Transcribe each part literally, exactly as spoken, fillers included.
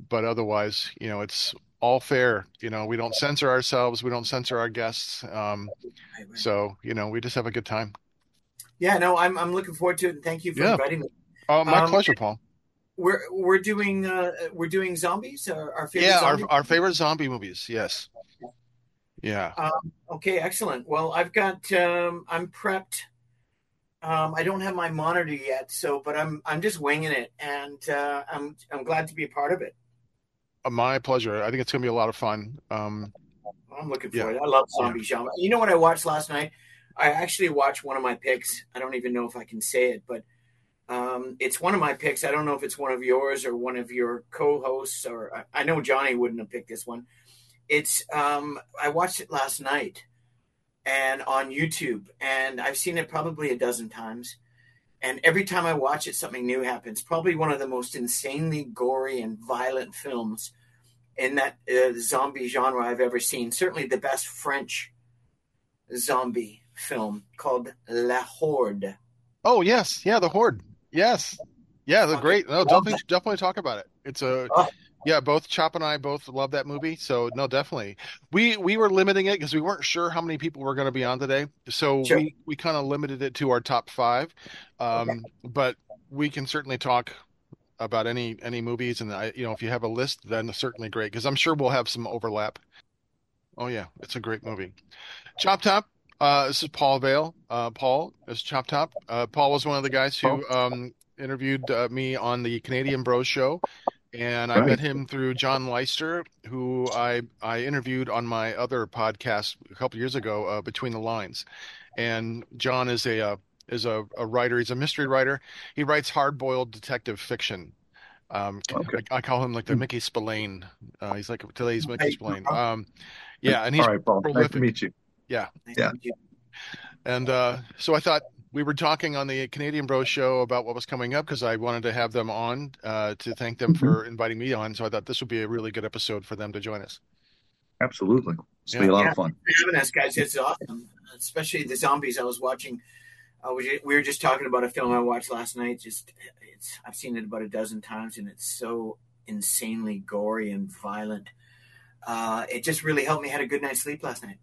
but otherwise, you know, it's all fair. You know, we don't censor ourselves, we don't censor our guests. Um, Right, right. so, you know, we just have a good time. Yeah, no, I'm I'm looking forward to it, and thank you for Yeah. inviting me. Oh, my Um, pleasure, Paul. we're we're doing uh, we're doing zombies, our, our favorite Yeah, our zombie. our favorite zombie movies. Yes. Yeah. Um, okay, excellent. Well, I've got um, I'm prepped. Um, I don't have my monitor yet, so but I'm I'm just winging it, and uh, I'm I'm glad to be a part of it. Uh, My pleasure. I think it's gonna be a lot of fun. Um, I'm looking yeah. for it. I love Yeah. zombie genre. You know what I watched last night? I actually watched one of my picks. I don't even know if I can say it, but um, it's one of my picks. I don't know if it's one of yours or one of your co-hosts, or I, I know Johnny wouldn't have picked this one. It's um, I watched it last night and on YouTube, and I've seen it probably a dozen times. And every time I watch it, something new happens. Probably one of the most insanely gory and violent films in that uh, zombie genre I've ever seen. Certainly the best French zombie film called La Horde. Oh yes, yeah, the Horde. Yes. Yeah, they're Fucking great. No, love definitely that. definitely talk about it. It's a Oh, yeah, both Chop and I both love that movie. So no, definitely. We we were limiting it because we weren't sure how many people were going to be on today. So sure. we we kind of limited it to our top five. Okay. Um, but we can certainly talk about any any movies, and I, you know, if you have a list, then certainly great because I'm sure we'll have some overlap. Oh yeah, it's a great movie. Chop Top. Uh, this is Paul Vale. Uh, Paul is Chop Top. Uh, Paul was one of the guys Oh, who um, interviewed uh, me on the Canadian Bros Show, and I met right. him through John Leister, who I I interviewed on my other podcast a couple years ago, uh, Between the Lines. And John is a uh, is a, a writer. He's a mystery writer. He writes hard-boiled detective fiction. Um, Okay. I, I call him like the Mickey Spillane. Uh, he's like today's Mickey Right. Spillane. Um, yeah, and All he's right, Paul. Nice to prolific. meet you. Yeah. Nice to Yeah, meet you. And uh, so I thought we were talking on the Canadian Bros show about what was coming up because I wanted to have them on uh, to thank them hmm for inviting me on. So I thought this would be a really good episode for them to join us. absolutely. It's gonna be Yeah. a lot Yeah, of fun. thanks for having us, guys. It's awesome, especially the zombies I was watching. I was, we were just talking about a film I watched last night. Just it's I've seen it about a dozen times, and it's so insanely gory and violent. Uh, it just really helped me had a good night's sleep last night.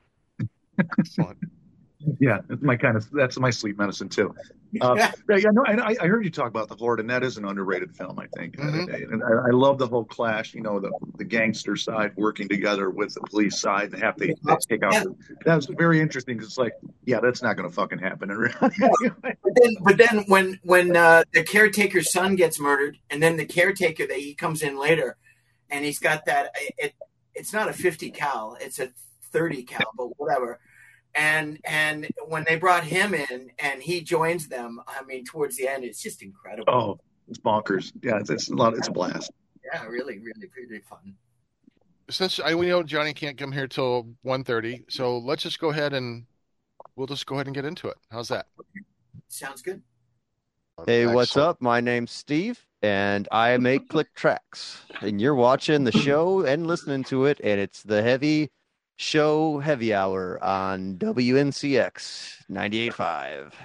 Excellent. Yeah, it's my kind of that's my sleep medicine too. Uh, Yeah, yeah, yeah, no, I, I heard you talk about the Horde, and that is an underrated film, I think. Uh, Hmm. and I, I love the whole clash. You know, the the gangster side working together with the police side, and have to take out. yeah. The, that was very interesting because it's like, yeah, that's not going to fucking happen in Yeah. reality. But then, but then when when uh, the caretaker's son gets murdered, and then the caretaker that he comes in later, and he's got that it, it's not a fifty cal, it's a thirty cal, but whatever. And and when they brought him in and he joins them, I mean, towards the end, it's just incredible. Oh, it's bonkers. Yeah, it's, it's a lot. It's a blast. Yeah, really, really, really fun. Since I we know Johnny can't come here till one thirty, so let's just go ahead and we'll just go ahead and get into it. How's that? Sounds good. Hey, what's Excellent. up? My name's Steve, and I make click tracks. And you're watching the show and listening to it, and it's the Heavy Show Heavy Hour on W N C X ninety-eight point five.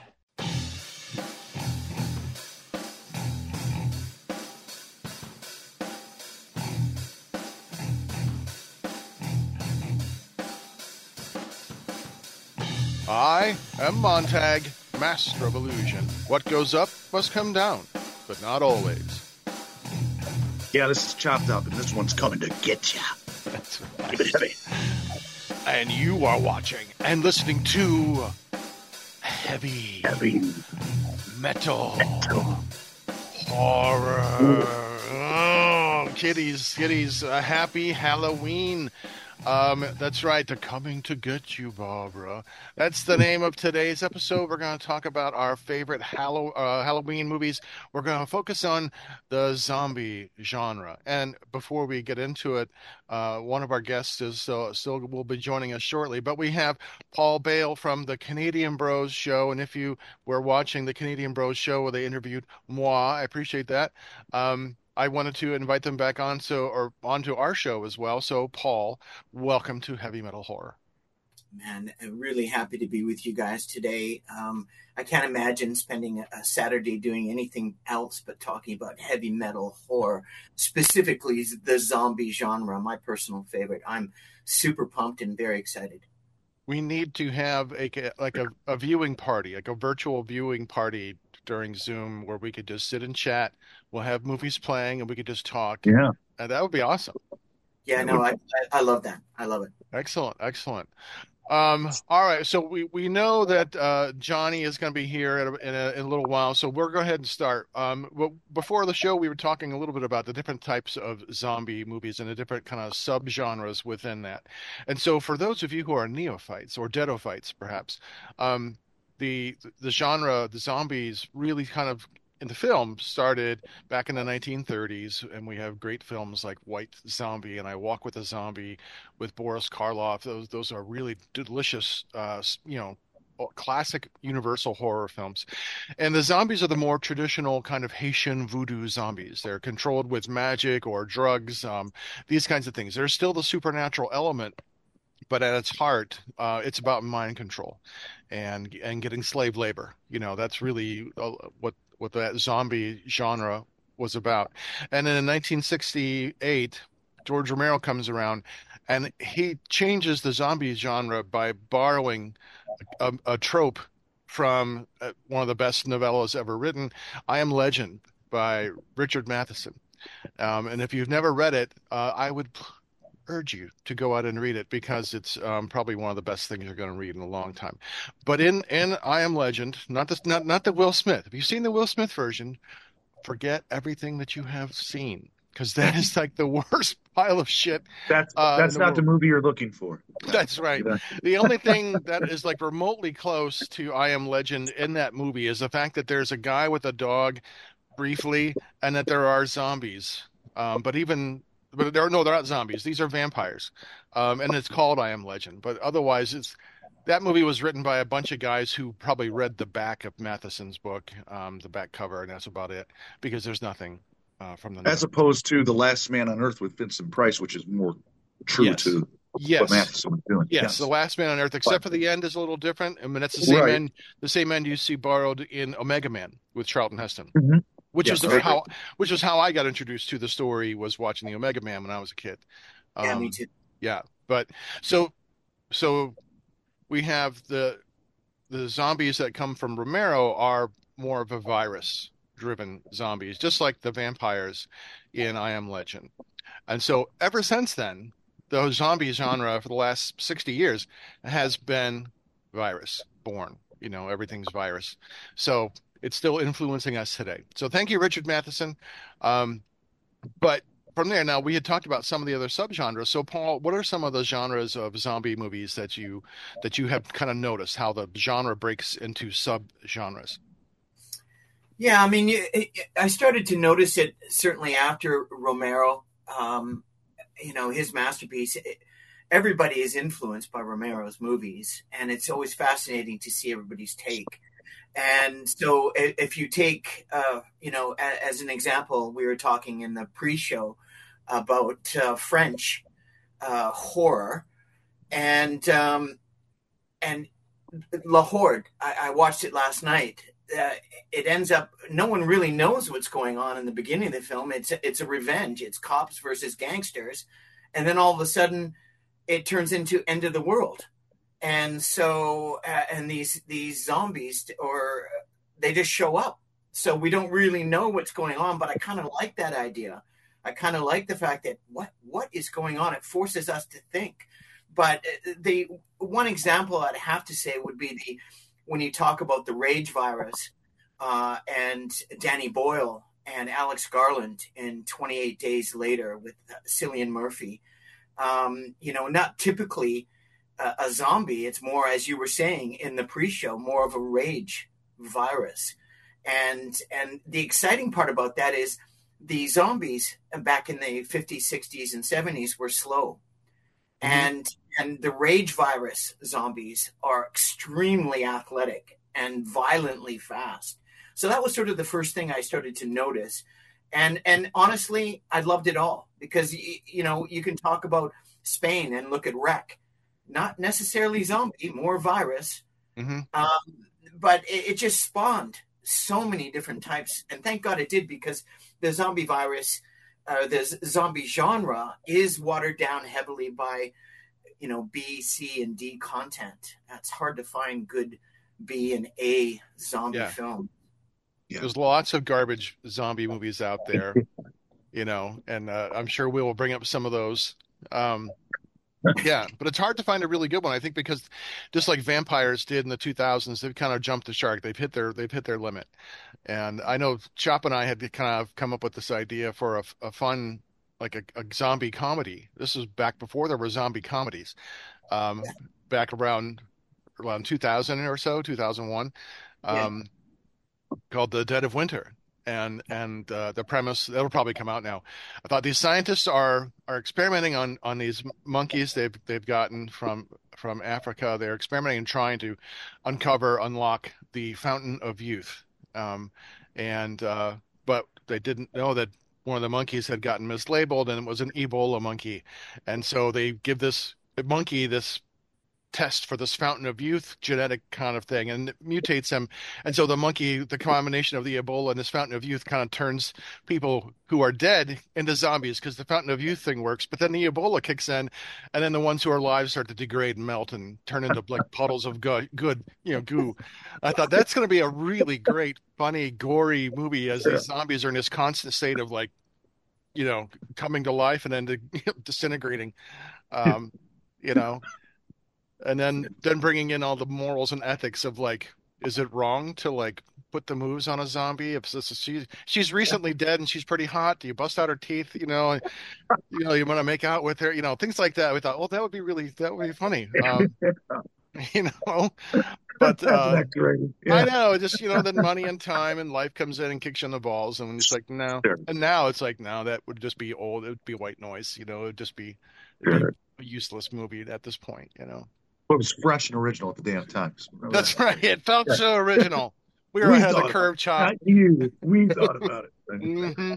I am Montag, master of illusion. What goes up must come down, but not always. Yeah, this is chopped up, and this one's coming to get you. That's Keep it heavy. And you are watching and listening to Heavy Heavy. Metal Horror. Oh, kiddies, kiddies, a happy Halloween. Um, that's right, they're coming to get you, Barbara. That's the name of today's episode. We're going to talk about our favorite Hallow- uh, Halloween movies. We're going to focus on the zombie genre. And before we get into it, uh, one of our guests is uh, still will be joining us shortly. But we have Paul Bale from the Canadian Bros Show. And if you were watching the Canadian Bros Show where they interviewed moi, I appreciate that. Um, I wanted to invite them back on so or onto our show as well. So, Paul, welcome to Heavy Metal Horror. man, I'm really happy to be with you guys today. Um, I can't imagine spending a, a Saturday doing anything else but talking about heavy metal horror, specifically the zombie genre, my personal favorite. I'm super pumped and very excited. We need to have a like a, a viewing party, like a virtual viewing party during Zoom where we could just sit and chat. We'll have movies playing and we could just talk. Yeah. And that would be awesome. Yeah, no, I, I love that. I love it. Excellent, excellent. Um, all right, so we, we know that uh, Johnny is going to be here in a, in, a, in a little while, so we're going to go ahead and start. Um, well, before the show, we were talking a little bit about the different types of zombie movies and the different kind of subgenres within that. And so for those of you who are neophytes or deadophytes, perhaps, um, the the genre, the zombies really kind of in the film started back in the nineteen thirties, and we have great films like White Zombie and I Walk with a Zombie with Boris Karloff. Those those are really delicious, uh, you know, classic Universal horror films. And the zombies are the more traditional kind of Haitian voodoo zombies. They're controlled with magic or drugs, um, these kinds of things. There's still the supernatural element, but at its heart, uh, it's about mind control and and getting slave labor. You know, that's really uh, what what that zombie genre was about. And then in nineteen sixty-eight, George Romero comes around and he changes the zombie genre by borrowing a, a trope from one of the best novellas ever written, I Am Legend by Richard Matheson. Um, and if you've never read it, uh, I would urge you to go out and read it because it's um, probably one of the best things you're going to read in a long time. But in, in I Am Legend, not the, not, not the Will Smith. If you've seen the Will Smith version, forget everything that you have seen because that is like the worst pile of shit. That's uh, that's the not world. the movie you're looking for. That's right. The only thing that is like remotely close to I Am Legend in that movie is the fact that there's a guy with a dog briefly and that there are zombies. Um, but even But there are no, they're not zombies. These are vampires, um, and it's called I Am Legend. But otherwise, it's that movie was written by a bunch of guys who probably read the back of Matheson's book, um, the back cover, and that's about it. Because there's nothing uh, from the as opposed to The Last Man on Earth with Vincent Price, which is more true yes. to yes. what Matheson was doing. Yes, yes, The Last Man on Earth, except for the end is a little different. I mean, that's the same right. end. The same end you see borrowed in Omega Man with Charlton Heston. Mm-hmm. Which yes, is the, how, which is how I got introduced to the story. Was watching the Omega Man when I was a kid. Um, Yeah, me too. Yeah, but so, so we have the the zombies that come from Romero are more of a virus-driven zombies, just like the vampires in I Am Legend. And so, ever since then, the zombie genre for the last sixty years has been virus-born. You know, everything's virus. So. It's still influencing us today. So thank you, Richard Matheson. Um, but from there, now we had talked about some of the other subgenres. So Paul, what are some of the genres of zombie movies that you that you have kind of noticed how the genre breaks into subgenres? Yeah, I mean, I started to notice it certainly after Romero. Um, you know, his masterpiece. Everybody is influenced by Romero's movies, and it's always fascinating to see everybody's take. And so if you take, uh, you know, as an example, we were talking in the pre-show about uh, French uh, horror and um, and La Horde. I, I watched it last night. Uh, it ends up, no one really knows what's going on in the beginning of the film. It's a, it's a revenge. It's cops versus gangsters. And then all of a sudden it turns into end of the world. And so, uh, and these these zombies, or they just show up. So we don't really know what's going on, but I kind of like that idea. I kind of like the fact that what what is going on? It forces us to think. But the one example I'd have to say would be the when you talk about the rage virus uh, and Danny Boyle and Alex Garland in twenty-eight Days Later with Cillian Murphy. Um, you know, not typically a zombie. It's more, as you were saying in the pre-show, more of a rage virus. And and the exciting part about that is the zombies back in the fifties, sixties, and seventies were slow. Mm-hmm. And and the rage virus zombies are extremely athletic and violently fast. So that was sort of the first thing I started to notice. And and honestly, I loved it all because, you know, you can talk about Spain and look at Wreck. not necessarily zombie, more virus. Mm-hmm. Um, but it, it just spawned so many different types. And thank God it did, because the zombie virus, uh, the z- zombie genre is watered down heavily by, you know, B, C, and D content. It's hard to find good B and A zombie Yeah. film. Yeah. There's lots of garbage zombie movies out there, you know, and uh, I'm sure we will bring up some of those. Um, yeah, but it's hard to find a really good one, I think, because just like vampires did in the two thousands, they've kind of jumped the shark. They've hit their they've hit their limit. And I know Chop and I had kind of come up with this idea for a, a fun, like a, a zombie comedy. This was back before there were zombie comedies, um, back around around two thousand or so, two thousand one, um, yeah. called The Dead of Winter. And and uh, the premise, it'll probably come out now. I thought these scientists are are experimenting on on these monkeys they've they've gotten from from Africa. They're experimenting and trying to uncover, unlock the fountain of youth. Um, and uh, but they didn't know that one of the monkeys had gotten mislabeled and it was an Ebola monkey. And so they give this monkey this test for this fountain of youth genetic kind of thing, and it mutates him. And so the monkey, the combination of the Ebola and this fountain of youth, kind of turns people who are dead into zombies, because the fountain of youth thing works. But then the Ebola kicks in, and then the ones who are alive start to degrade and melt and turn into like puddles of good, good, you know, goo. I thought that's going to be a really great, funny, gory movie, as these zombies are in this constant state of like, you know, coming to life and then de- disintegrating, um, you know. And then, then bringing in all the morals and ethics of like, is it wrong to like put the moves on a zombie? If this is, she, she's recently dead and she's pretty hot, do you bust out her teeth? You know, and, you know, you want to make out with her, you know, things like that. We thought, well, that would be really, that would be funny. Um, you know, but uh, yeah. I know, just, you know, then money and time and life comes in and kicks you in the balls, and it's like, no. Sure. And now it's like, no, that would just be old. It would be white noise. You know, it would just be, sure. be a useless movie at this point. You know. It was fresh and original at the damn time. That's that. right. It felt yeah. so original. We were we ahead of the curve, Chop. Not you. We thought about it. mm-hmm.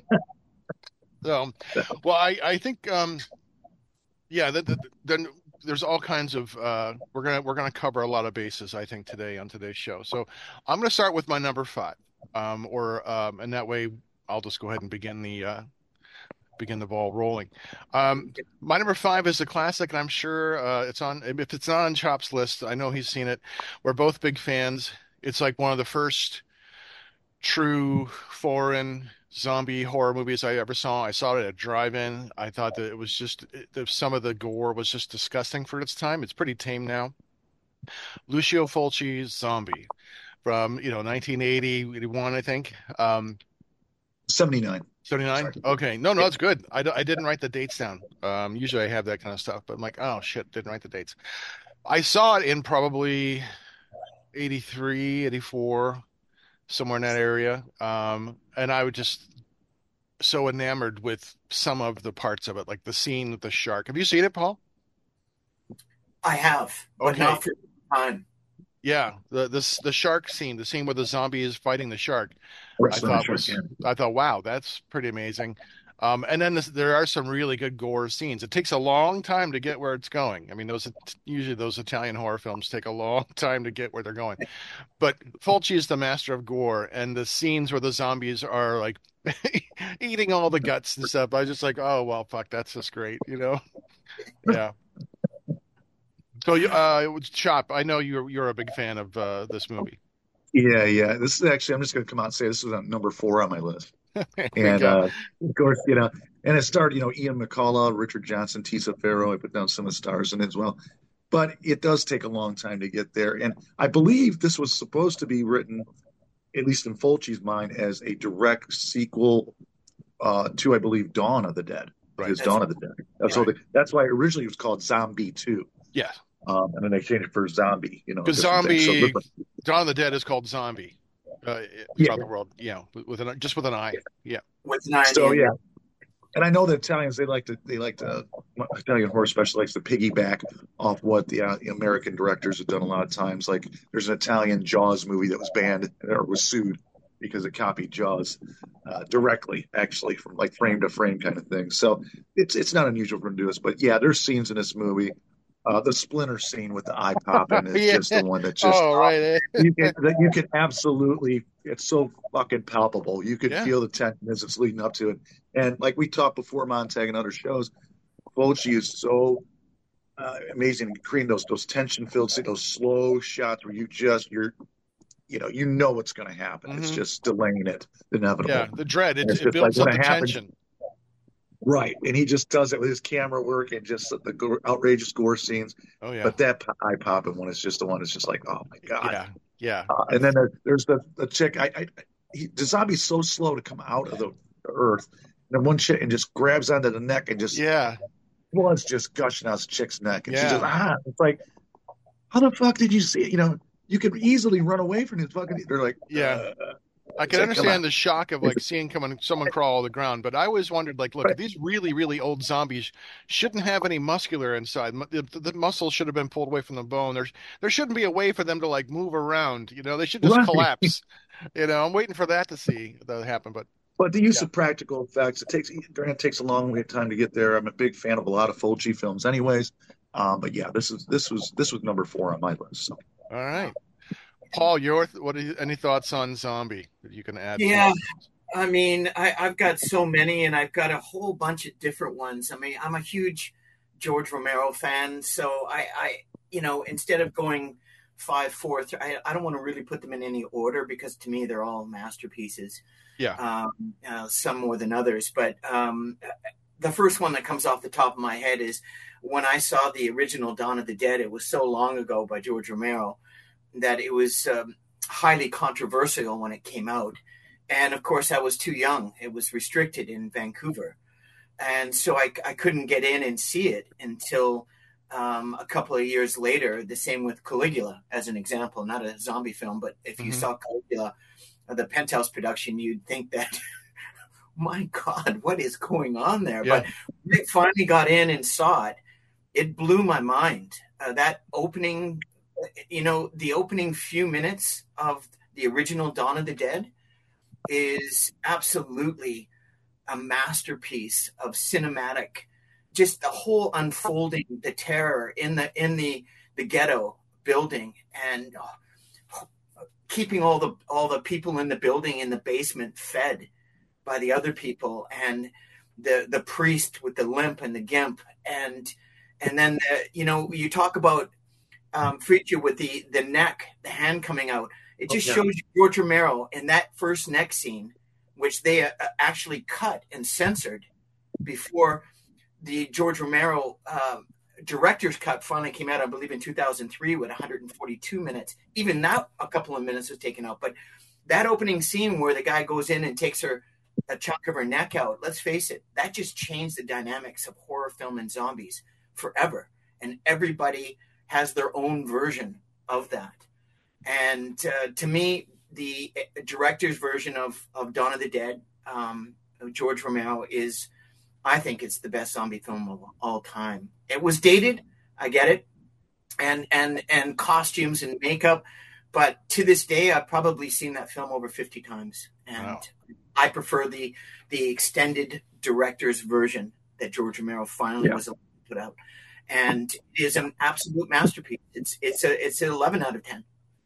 So, well, I, I think, um, yeah, the, the, then there's all kinds of. Uh, we're gonna we're gonna cover a lot of bases, I think, today on today's show. So I'm gonna start with my number five, um, or um, and that way I'll just go ahead and begin the. Uh, begin the ball rolling. Um, my number five is a classic, and I'm sure uh, it's on, if it's not on Chop's list, I know he's seen it. We're both big fans. It's like one of the first true foreign zombie horror movies I ever saw. I saw it at a drive-in. I thought that it was just, it, some of the gore was just disgusting for its time. It's pretty tame now. Lucio Fulci's Zombie from, you know, nineteen eighty, eighty-one, I think. Um, seventy-nine. seventy-nine? Okay. No, no, that's good. I, I didn't write the dates down. Um, usually I have that kind of stuff, but I'm like, oh, shit, didn't write the dates. I saw it in probably eighty-three, eighty-four, somewhere in that area. Um, and I was just so enamored with some of the parts of it, like the scene with the shark. Have you seen it, Paul? I have, but okay. not for time. Yeah, the this the shark scene, the scene where the zombie is fighting the shark. I thought shark, was, yeah. I thought, wow, that's pretty amazing. Um, and then this, there are some really good gore scenes. It takes a long time to get where it's going. I mean, those usually those Italian horror films take a long time to get where they're going. But Fulci is the master of gore, and the scenes where the zombies are like eating all the guts and stuff. I was just like, oh well, fuck, that's just great, you know? Yeah. So, uh, Chop, I know you're you're a big fan of uh, this movie. Yeah, yeah. This is actually, I'm just going to come out and say this is on number four on my list. And uh, of course, you know, and it starred, you know, Ian McCullough, Richard Johnson, Tisa Farrow. I put down some of the stars in it as well. But it does take a long time to get there. And I believe this was supposed to be written, at least in Fulci's mind, as a direct sequel uh, to, I believe, Dawn of the Dead. Right. Because Dawn of the Dead. Right. So the, that's why originally it was called Zombie two. Yeah. Um, and then they changed it for Zombie, you know. Because Zombie, so Dawn of the Dead is called Zombie uh, yeah. throughout the world. Yeah, with, with an just with an eye. Yeah. With an eye. So yeah, and I know the Italians they like to they like to Italian horror especially likes to piggyback off what the uh, American directors have done a lot of times. Like there's an Italian Jaws movie that was banned or was sued because it copied Jaws uh, directly, actually from like frame to frame kind of thing. So it's it's not unusual for them to do this, but yeah, there's scenes in this movie Uh, the Splinter scene with the eye popping is Yeah. just the one that just Oh, right. you can that you can absolutely, it's so fucking palpable. You could Yeah. feel the tension as it's leading up to it. And like we talked before, Montag and other shows, Fulci is so uh, amazing at creating those those tension filled, those slow shots where you just you're you know you know what's going to happen. It's Mhm. just delaying it, inevitable. Yeah, the dread. It, And it's it just builds like up when the it happens, tension. right? And he just does it with his camera work and just the gore, outrageous gore scenes. Oh, yeah. But that eye popping one is just the one that's just like, oh my god. Yeah, yeah. Uh, and then there, there's the the chick. I, I he, the zombie's so slow to come out of the, the earth. And then one chick and just grabs onto the neck and just Yeah. blood's just gushing out the chick's neck, and Yeah. she just ah. It's like, how the fuck did you see it? You know, you could easily run away from these fucking. They're like, Yeah. uh, I can like, come on. understand the shock of like seeing someone someone crawl on the ground, but I always wondered, like, look, Right. these really, really old zombies shouldn't have any muscular inside. Mu- The, the muscle should have been pulled away from the bone. There's there shouldn't be a way for them to like move around. You know, they should just Right. collapse. You know, I'm waiting for that to see that happen. But But the use Yeah. of practical effects, it takes granted, it takes a long way of time to get there. I'm a big fan of a lot of Fulci films, anyways. Um, but yeah, this is this was this was number four on my list. So. all right, Paul, your what? Are you, any thoughts on Zombie that you can add? to Yeah. that? I mean, I, I've got so many, and I've got a whole bunch of different ones. I mean, I'm a huge George Romero fan, so I, I you know, instead of going five, four, three, I, I don't want to really put them in any order because to me they're all masterpieces. Yeah. Um, uh, some more than others, but um, the first one that comes off the top of my head is when I saw the original Dawn of the Dead. It was so long ago by George Romero that it was um, highly controversial when it came out. And of course, I was too young. It was restricted in Vancouver. And so I, I couldn't get in and see it until um, a couple of years later. The same with Caligula, as an example, not a zombie film, but if you Mhm. saw Caligula, uh, the Penthouse production, you'd think that, my God, what is going on there? Yeah. But when I finally got in and saw it, it blew my mind. Uh, that opening, you know, the opening few minutes of the original Dawn of the Dead is absolutely a masterpiece of cinematic, just the whole unfolding, the terror in the in the the ghetto building, and oh, keeping all the all the people in the building in the basement fed by the other people, and the the priest with the limp and the gimp, and and then the, you know, you talk about um, Friedrich with the the neck, the hand coming out. It just Okay. shows you George Romero in that first neck scene, which they uh, actually cut and censored before the George Romero uh, director's cut finally came out, I believe in two thousand three with one hundred forty-two minutes. Even that, a couple of minutes was taken out. But that opening scene where the guy goes in and takes her a chunk of her neck out, let's face it, that just changed the dynamics of horror film and zombies forever. And everybody has their own version of that. And uh, to me, the director's version of, of Dawn of the Dead, um, of George Romero, is, I think it's the best zombie film of all time. It was dated, I get it, and and and costumes and makeup, but to this day, I've probably seen that film over fifty times, and Wow. I prefer the the extended director's version that George Romero finally Yeah. was able to put out, and it is an absolute masterpiece. It's it's a it's an eleven out of ten.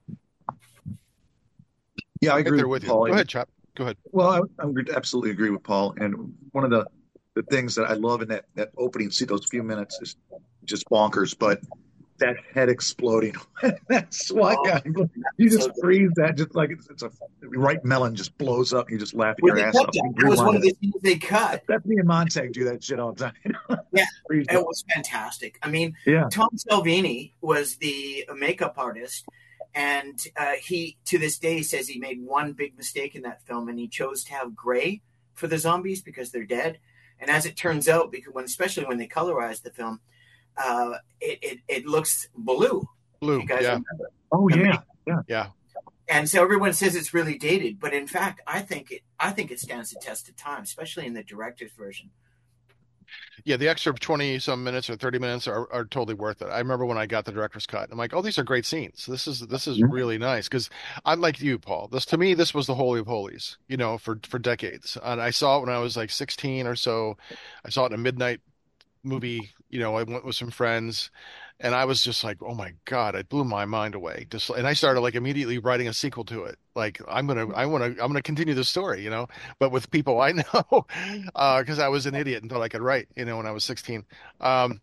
Yeah, I Right agree there with with you. Paul. Go ahead, Chop. Go ahead. Well, I, I would absolutely agree with Paul. And one of the, the things that I love in that, that opening, see those few minutes is just bonkers. But that head exploding, that SWAT guy, you just freeze that just like it's, it's a ripe melon just blows up. And you just laughing When your they ass cut off. that, You it was one rewind of the it. things they cut. That's me and Montag do that shit all the time. Yeah, Freeze It it. was fantastic. I mean, Yeah. Tom Salvini was the makeup artist, and uh, he, to this day, says he made one big mistake in that film, and he chose to have gray for the zombies because they're dead. And as it turns out, because when, especially when they colorized the film, uh, it, it it looks blue. Blue. You guys Yeah. remember? Oh, I mean, yeah. Yeah. Yeah. And so everyone says it's really dated, but in fact, I think it I think it stands the test of time, especially in the director's version. Yeah, the extra twenty some minutes or thirty minutes are, are totally worth it. I remember when I got the director's cut, I'm like, oh, these are great scenes. This is this is Mhm. really nice because I'm like you, Paul. This to me, this was the holy of holies, you know, for for decades. And I saw it when I was like sixteen or so. I saw it in a midnight movie. You know, I went with some friends, and I was just like, oh my God, it blew my mind away. Just and I started like immediately writing a sequel to it. Like I'm gonna, I want to, I'm gonna continue the story, you know, but with people I know, because I was an idiot until I could write, you know, when I was sixteen. Um,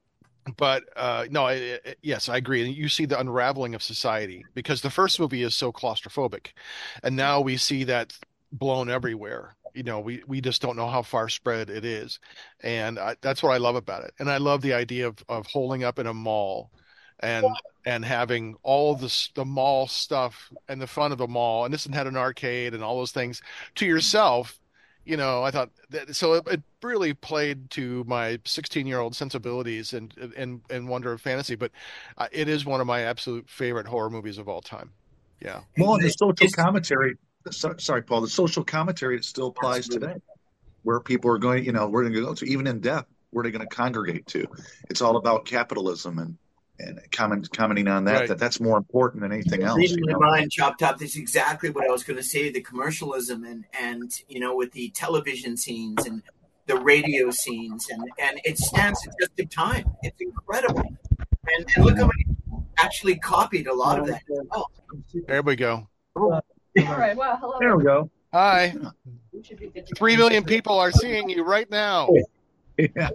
but uh, no, I, I- yes, I agree. And you see the unraveling of society because the first movie is so claustrophobic, and now we see that blown everywhere. You know, we we just don't know how far spread it is, and I, that's what I love about it. And I love the idea of of holding up in a mall, and and having all this the mall stuff and the fun of the mall, and this had an arcade and all those things to yourself. You know, I thought that, so it, it really played to my sixteen year old sensibilities and, and, and wonder of fantasy, but uh, it is one of my absolute favorite horror movies of all time. Yeah. Well, and the social It's- commentary. So, sorry, Paul. The social commentary it still applies Absolutely. today, where people are going. You know, where they're going to go to, even in death, where they're going to congregate to. It's all about capitalism and and comment, commenting on that. Right. That that's more important than anything else. Reading You my know? mind, Chop Top. That's exactly what I was going to say. The commercialism and and you know with the television scenes and the radio scenes and and it stands the test of time. It's incredible. And, and look how many actually copied a lot of that. Oh, There we go. All right. Well, hello. There we go. Hi. We should be good to go. Three million people are seeing you right now. Yeah.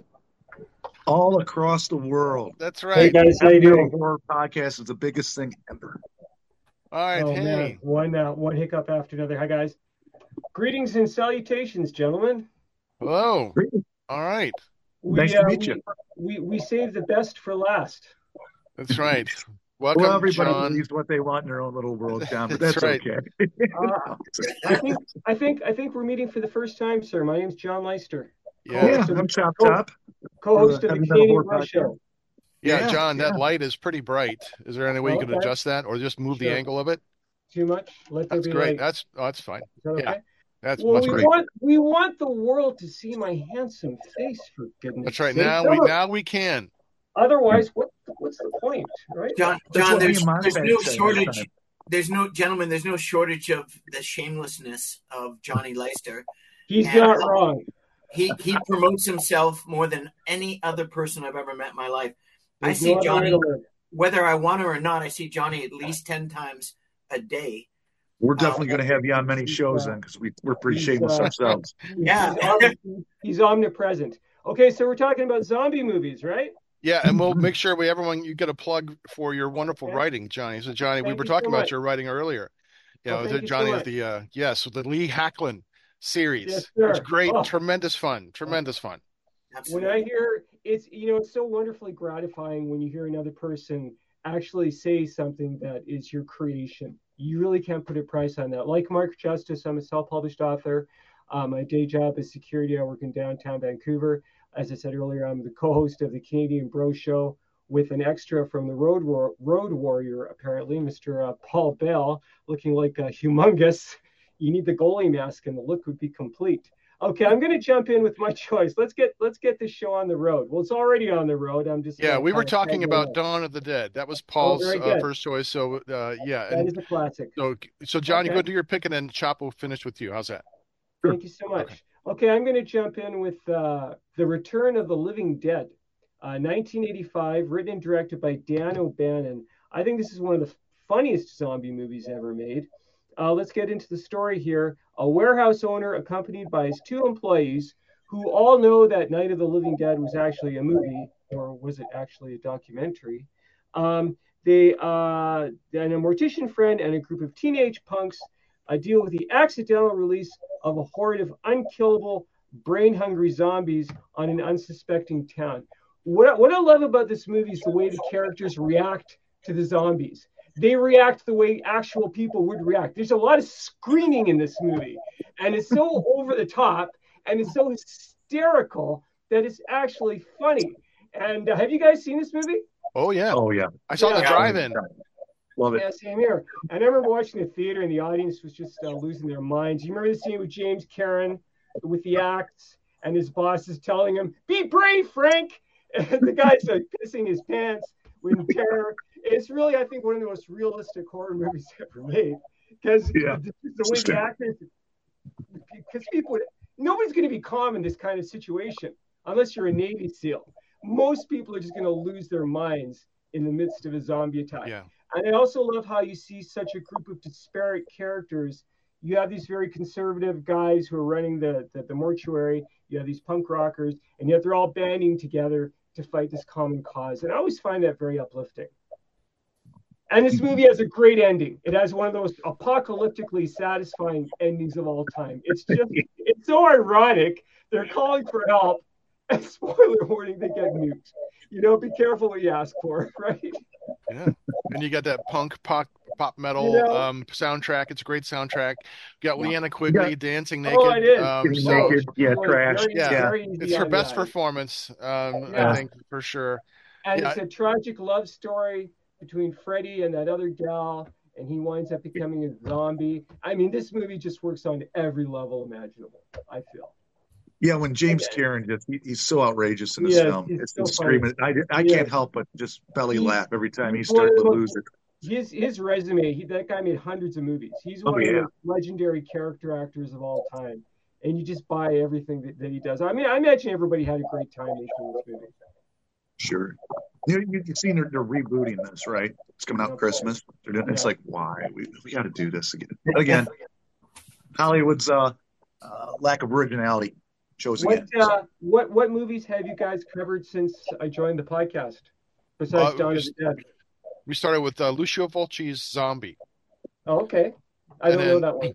All across the world. That's Hey right. guys, how you doing? Horror podcast is the biggest thing ever. All right. Oh Hey. man, one uh, one hiccup after another. Hi guys, greetings and salutations, gentlemen. Hello. All right. We, Nice to uh, meet we, you. We we saved the best for last. That's right. Welcome, Well, everybody John. believes what they want in their own little world, John, but That's that's, right. okay. Uh, I think I think I think we're meeting for the first time, sir. My name's John Leister, Yeah. yeah, I'm Chop Top. co-host Uh, of Heavy the Metal Canadian Horror Rush Podcast. Show. Yeah, Yeah, John, that yeah. light is pretty bright. Is there any way you could Okay. adjust that or just move the Sure. angle of it? Too much? Let there That's be great. light. That's oh, that's fine. Is that okay? yeah. That's Well, much we great. want we want the world to see my handsome face, for goodness' That's right. sake. Now we Other- now we can. Otherwise, what what's the point, right? John, That's John, what me there's, and Mark there's had no said last shortage. time. There's no, gentlemen, there's no shortage of the shamelessness of Johnny Leister. He's Yeah. not wrong. He he promotes himself more than any other person I've ever met in my life. I There's see no other way Johnny, to live. whether I want to or not, I see Johnny at least ten times a day. We're definitely going to have you on many shows then because we, we're pretty He's, shameless uh, ourselves. Yeah. He's, omni- he's omnipresent. Okay, so we're talking about zombie movies, right? Yeah, and we'll make sure we everyone you get a plug for your wonderful Okay. writing, Johnny. So Johnny, we Thank were you talking so about much. your writing earlier. You Oh, know, thank that you so Johnny is much. the uh yes, the Lee Hacklin series. Yes, It's sir. great, Oh. tremendous fun. Tremendous fun. When Absolutely. I hear it's, you know, it's so wonderfully gratifying when you hear another person actually say something that is your creation. You really can't put a price on that. Like Mark Justice, I'm a self-published author. Uh, my day job is security. I work in downtown Vancouver. As I said earlier, I'm the co-host of the Canadian Bro Show with an extra from the Road War- Road Warrior, apparently, Mister Uh, Paul Bell, looking like a humongous. You need the goalie mask, and the look would be complete. Okay, I'm going to jump in with my choice. Let's get let's get this show on the road. Well, it's already on the road. I'm just Yeah, gonna we were kinda talking tag about along. Dawn of the Dead. That was Paul's very uh, good. first choice. So uh yeah, That and is a classic. so so Johnny, Okay. go do your pick and then Chop will finish with you. How's that? Thank you so much. Okay, I'm going to jump in with uh, The Return of the Living Dead, uh, nineteen eighty-five, written and directed by Dan O'Bannon. I think this is one of the funniest zombie movies ever made. Uh, let's get into the story here. A warehouse owner accompanied by his two employees who all know that Night of the Living Dead was actually a movie, or was it actually a documentary? Um, they uh, and a mortician friend and a group of teenage punks uh, deal with the accidental release of a horde of unkillable, brain-hungry zombies on an unsuspecting town. What, what I love about this movie is the way the characters react to the zombies. They react the way actual people would react. There's a lot of screaming in this movie, and it's so over the top, and it's so hysterical that it's actually funny. And uh, have you guys seen this movie? Oh yeah. Oh, yeah. I saw the Yeah. drive-in. Love it. Yeah, same here. And I remember watching the theater, and the audience was just uh, losing their minds. You remember the scene with James Karen with the axe, and his boss is telling him, "Be brave, Frank." And the guy's like pissing his pants with terror. It's really, I think, one of the most realistic horror movies ever made, because Yeah. the, the way the actors, because people, would, nobody's going to be calm in this kind of situation unless you're a Navy SEAL. most people are just going to lose their minds in the midst of a zombie attack. Yeah. And I also love how you see such a group of disparate characters. You have these very conservative guys who are running the, the, the mortuary. You have these punk rockers, and yet they're all banding together to fight this common cause. And I always find that very uplifting. And this movie has a great ending. It has one of those apocalyptically satisfying endings of all time. It's just, it's so ironic. They're calling for help, and spoiler warning, they get nuked. You know, be careful what you ask for, right? Yeah. And you got that punk pop pop metal You know? um, soundtrack. It's a great soundtrack. You got Leanna Quigley Yeah. dancing naked. Oh, I did. Um, Getting so naked. Yeah, Boy, trash. very- Yeah. very easy it's her on best that. performance, um, Yeah. I think, for sure. And Yeah. it's a tragic love story between Freddy and that other gal, and he winds up becoming a zombie. I mean, this movie just works on every level imaginable, I feel. Yeah, when James Okay. Karen just he, he's so outrageous in this Yes, film. he's It's so the screaming. I, I Yeah. can't help but just belly He's- laugh every time he's he's one of starting to the lose it. His his resume, he, that guy made hundreds of movies. He's Oh, one yeah. of the legendary character actors of all time. And you just buy everything that, that he does. I mean, I imagine everybody had a great time making this movie. Sure. You you you've seen they're, they're rebooting this, right? It's coming out Okay. Christmas. They're doing, It's Yeah. like, why? We we got to do this again. But again, Hollywood's uh, uh, lack of originality shows What again. uh, what what movies have you guys covered since I joined the podcast? Besides Uh, Dawn of we- the Dead. We started with uh, Lucio Fulci's Zombie. Oh, okay. I And don't know then- that one.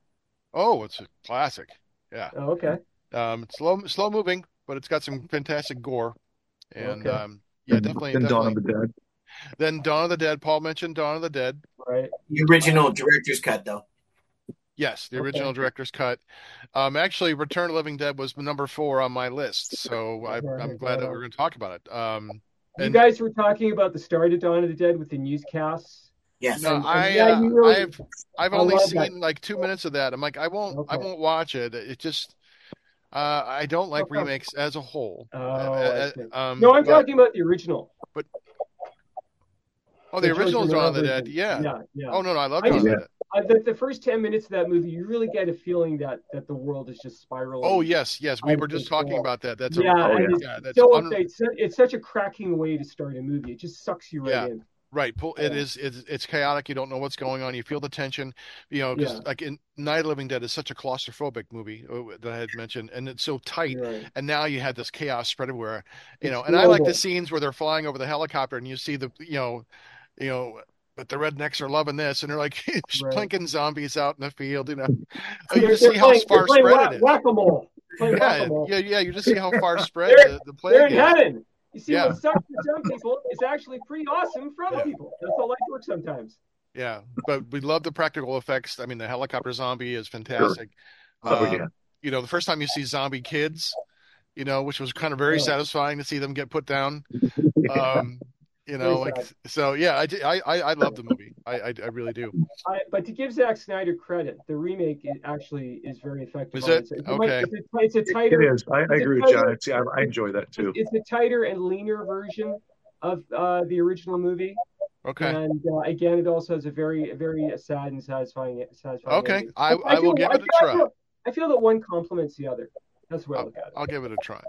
Oh, it's a classic. Yeah. Oh, okay. Um, slow, slow moving, but it's got some fantastic gore. And Okay. um, yeah, And- definitely. and Dawn definitely. of the Dead. Then Dawn of the Dead. Paul mentioned Dawn of the Dead. Right. The original director's cut, though. Yes, the Okay. original director's cut. Um, actually, Return of the Living Dead was number four on my list, so I, Right, I'm glad that right. we're going to talk about it. Um, You and guys were talking about the start of Dawn of the Dead with the newscasts. Yes. no, and- I, and yeah, uh, you really- I've, I've I only love seen that. like two minutes of that. I'm like, I won't, I Okay. won't watch it. It just, uh, I don't like Okay. remakes as a whole. Oh, Uh, I see. uh, um, No, I'm but- talking about the original. Oh, the George original Dawn of the Romero Dead. version. Yeah. Yeah, yeah. Oh no, no, I love I Dawn of the just- Dead. Uh, the, the first ten minutes of that movie, you really get a feeling that that the world is just spiraling. Oh yes, yes. We I were just think talking so. about that. That's yeah, a, oh, and yeah. it's yeah, that's so un- it's, it's such a cracking way to start a movie. It just sucks you right Yeah. in. Right. Pull, it Yeah. is. It's, it's chaotic. You don't know what's going on. You feel the tension. You know, because Yeah. like in Night of the Living Dead is such a claustrophobic movie uh, that I had mentioned, and it's so tight. You're right. And now you had this chaos spread everywhere. You It's know, and I like global. the scenes where they're flying over the helicopter, and you see the, you know, you know. But the rednecks are loving this, and they're like Right. plinking zombies out in the field. You know, So you they're- just they're see how playing- far they're playing spread whack- it is. Whack-a-mole. Playing Yeah, whack-a-mole. yeah, yeah. You just see how far spread They're- the, the They're plague in is. heaven. You see, Yeah. what sucks for some people is actually pretty awesome for other Yeah. people. That's how life works sometimes. Yeah, but we love the practical effects. I mean, the helicopter zombie is fantastic. Oh, Um, yeah. You know, the first time you see zombie kids, you know, which was kind of very Oh. satisfying to see them get put down. Um, you know, Very like sad. so. Yeah, I, did- I I I love the movie. I I, I really do. I, but to give Zack Snyder credit, the remake is actually is very effective. Is on it? It's, a- Okay. It's a, it's a It tighter. is. I, I it's a agree with John. tighter- It's, I, I enjoy that too. It's a tighter and leaner version of uh, the original movie, Okay. and uh, again, it also has a very, very sad and satisfying, satisfying. Okay. ending. I I will feel- give I it a feel- I try. feel, I feel that one complements the other. That's the way I I'll, look at it. I'll give it a try.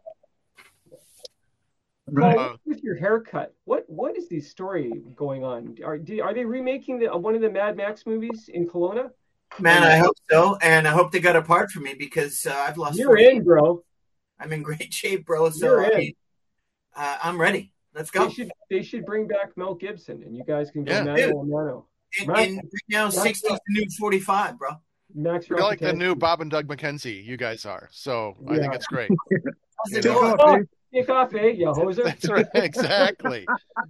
Right. Paul, with your haircut, what what is the story going on? Are do, are they remaking the, uh, one of the Mad Max movies in Kelowna? Man, I hope so, and I hope they got a part for me because uh, I've lost. You're forty. in, bro. I'm in great shape, bro. So You're I in. mean, uh, I'm ready. Let's go. They should they should bring back Mel Gibson, and you guys can go Yeah. mano a mano. And, Right. and right now, That's sixty is right. the new forty-five, bro. Max You're like the Rocketeer. new Bob and Doug McKenzie. You guys are. So I think Yeah. it's great. How's it Yeah. going? Oh, take off, eh, you hoser. That's right. Exactly.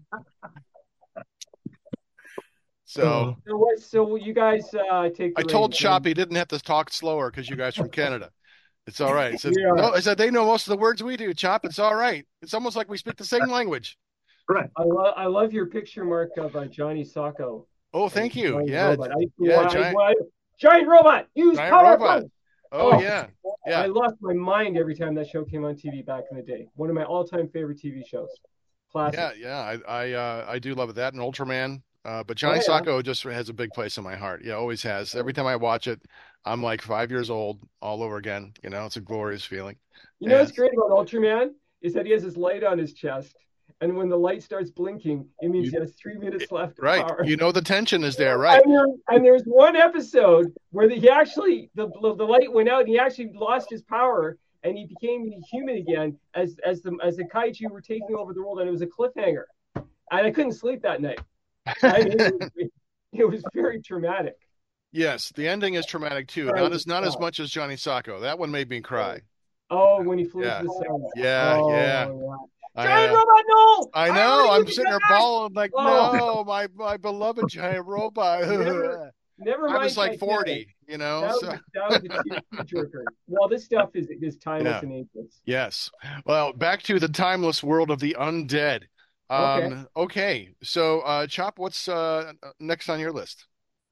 So. So what? So you guys uh, take. The I told reins. Shop he didn't have to talk slower because you guys from Canada. It's all right. I said, Yeah. no, I said they know most of the words we do, Chop. It's all right. It's almost like we speak the same language. Right. I love I love your picture, Mark, of uh, Johnny Sacco. Oh, thank you. Giant Yeah. robot. I, yeah, I- giant- I- giant robot. Use Giant power robot. punch. Oh, Oh. yeah. I Yeah. lost my mind every time that show came on T V back in the day. One of my all-time favorite T V shows. Classic. Yeah. Yeah. I I, uh, I do love that and Ultraman. Uh, but Johnny Oh, yeah. Sacco just has a big place in my heart. Yeah, always has. Every time I watch it, I'm like five years old all over again. You know, it's a glorious feeling. You know Yeah. what's great about Ultraman is that he has his light on his chest, and when the light starts blinking, it means you, he has three minutes left. Of right. power. You know the tension is there, right? And, there, and there's one episode where the, he actually the the light went out, and he actually lost his power, and he became human again as as the as the kaiju were taking over the world, and it was a cliffhanger, and I couldn't sleep that night. I mean, it, was, it was very traumatic. Yes, the ending is traumatic too. Right. Not as not as much as Johnny Sacco. That one made me cry. Oh, when he flew Yeah. to the sun. Yeah, oh, yeah. yeah. I, Giant uh, robot, no! I know. I I'm sitting there bawling like, Oh. no, my my beloved giant robot. Never, never mind. I was like Titanic. forty, you know. That was, So. that was a tearjerker. Well, this stuff is is timeless Yeah. and ageless. Yes. Well, back to the timeless world of the undead. Um, okay. okay. So, uh, Chop, what's uh, next on your list?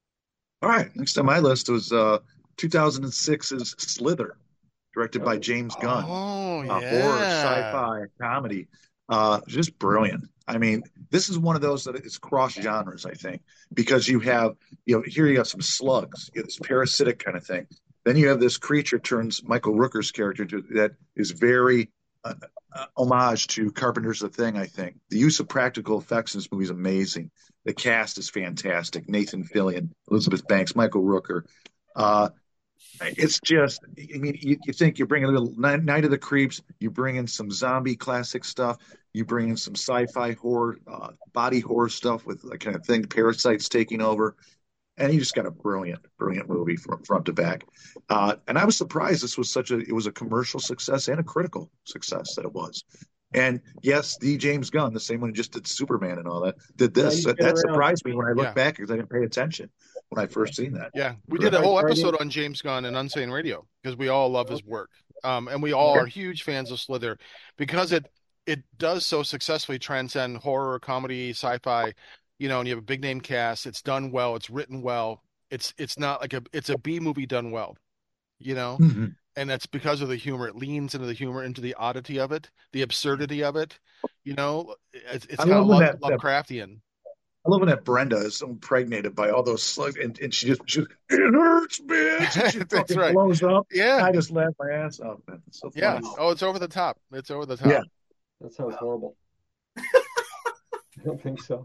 All right. Next on my list was uh, two thousand six's Slither, directed oh. by James Gunn. Oh, yeah. Uh, horror, sci-fi, comedy. Uh, just brilliant. I mean, this is one of those that is cross genres, I think, because you have, you know, here you have some slugs, you have this parasitic kind of thing. Then you have this creature turns Michael Rooker's character to, that is very uh, uh, homage to Carpenter's The Thing, I think. The use of practical effects in this movie is amazing. The cast is fantastic. Nathan Fillion, Elizabeth Banks, Michael Rooker. Uh, it's just, I mean, you, you think you bring a little Night of the Creeps, you bring in some zombie classic stuff, you bring in some sci-fi horror, uh, body horror stuff with that kind of thing, parasites taking over. And you just got a brilliant, brilliant movie from front to back. Uh, and I was surprised this was such a, it was a commercial success and a critical success that it was. And yes, the James Gunn, the same one who just did Superman and all that, did this. Yeah, that surprised me when I look yeah. back because I didn't pay attention when I first seen that. Yeah, we did a whole episode on James Gunn and Unsane Radio because we all love his work. Um, and we all okay. are huge fans of Slither because it it does so successfully transcend horror, comedy, sci-fi. You know, and you have a big name cast. It's done well. It's written well. It's it's not like a it's a B movie done well. You know. Mm-hmm. And that's because of the humor. It leans into the humor, into the oddity of it, the absurdity of it. You know, it's, it's kind of love, that, Lovecraftian. I love when that Brenda is impregnated by all those slugs, and, and she just, she, it hurts, bitch. And she that's right. blows up. Yeah. I just laugh my ass off. Man. It's so yeah. funny. Oh, it's over the top. It's over the top. Yeah. That sounds horrible. I don't think so.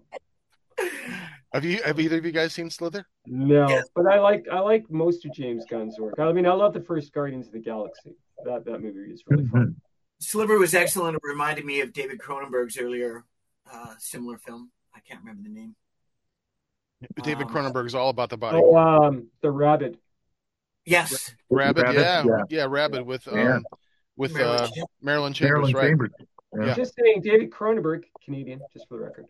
Have you? Have either of you guys seen Slither? No, yes. But I like I like most of James Gunn's work. I mean, I love the first Guardians of the Galaxy. That that movie is really mm-hmm. fun. Slither was excellent. It reminded me of David Cronenberg's earlier uh, similar film. I can't remember the name. David um, Cronenberg is all about the body. Oh, um, the Rabbit. Yes, Rabbit. Rabbit yeah, yeah, yeah, Rabbit with um, yeah. with Marilyn, uh, Chambers. Marilyn Chambers, Marilyn right? Chambers. Yeah. Just saying, David Cronenberg, Canadian, just for the record.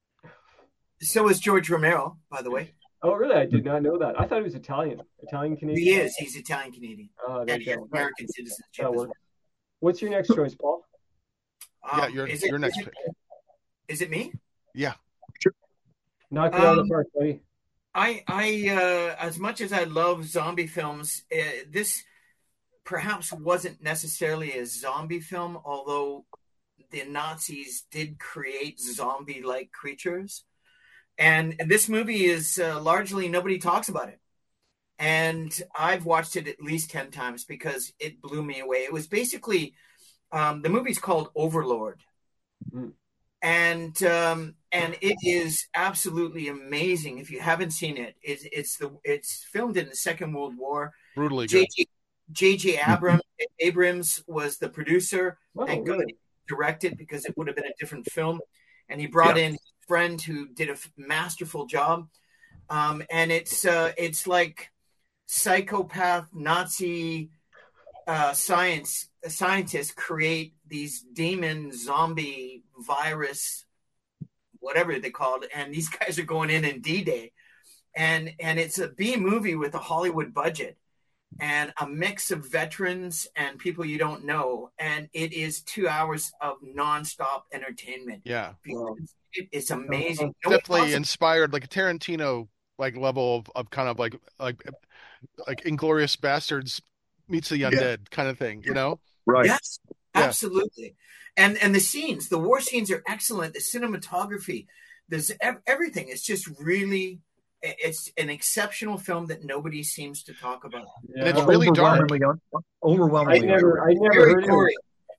So is George Romero, by the way. Oh, really? I did not know that. I thought he was Italian. Italian Canadian. He is. He's Italian Canadian. Uh, and he has American citizenship as well. What's your next choice, Paul? Yeah, Um, your is it- your next is it- pick. Is it me? Yeah. Knock it out of Um, the park, buddy. I, I, uh, as much as I love zombie films, uh, this perhaps wasn't necessarily a zombie film, although the Nazis did create zombie-like creatures. And this movie is uh, largely nobody talks about it. And I've watched it at least ten times because it blew me away. It was basically, um, the movie's called Overlord. Mm. And um, and it is absolutely amazing. If you haven't seen it, it's it's the it's filmed in the Second World War. Brutally good. J J Abrams Abrams was the producer. Oh, Thank really? God he directed because it would have been a different film. And he brought Yeah. in his friend who did a f- masterful job. Um, and it's uh, it's like psychopath Nazi uh, science scientists create these demon zombie virus, whatever they call it, and these guys are going in in D-Day, and and it's a B movie with a Hollywood budget and a mix of veterans and people you don't know, and it is two hours of nonstop entertainment. Yeah. It, it's amazing. No Definitely possible- inspired, like a Tarantino like level of, of kind of like like like Inglourious Bastards meets the undead Yeah. kind of thing, you know? Right. Yes, Yeah. absolutely. And and the scenes, the war scenes are excellent. The cinematography, there's ev- everything. It's just really, it's an exceptional film that nobody seems to talk about. And it's really dark. Overwhelmingly, un- overwhelmingly I never, I never Very heard of gory. it.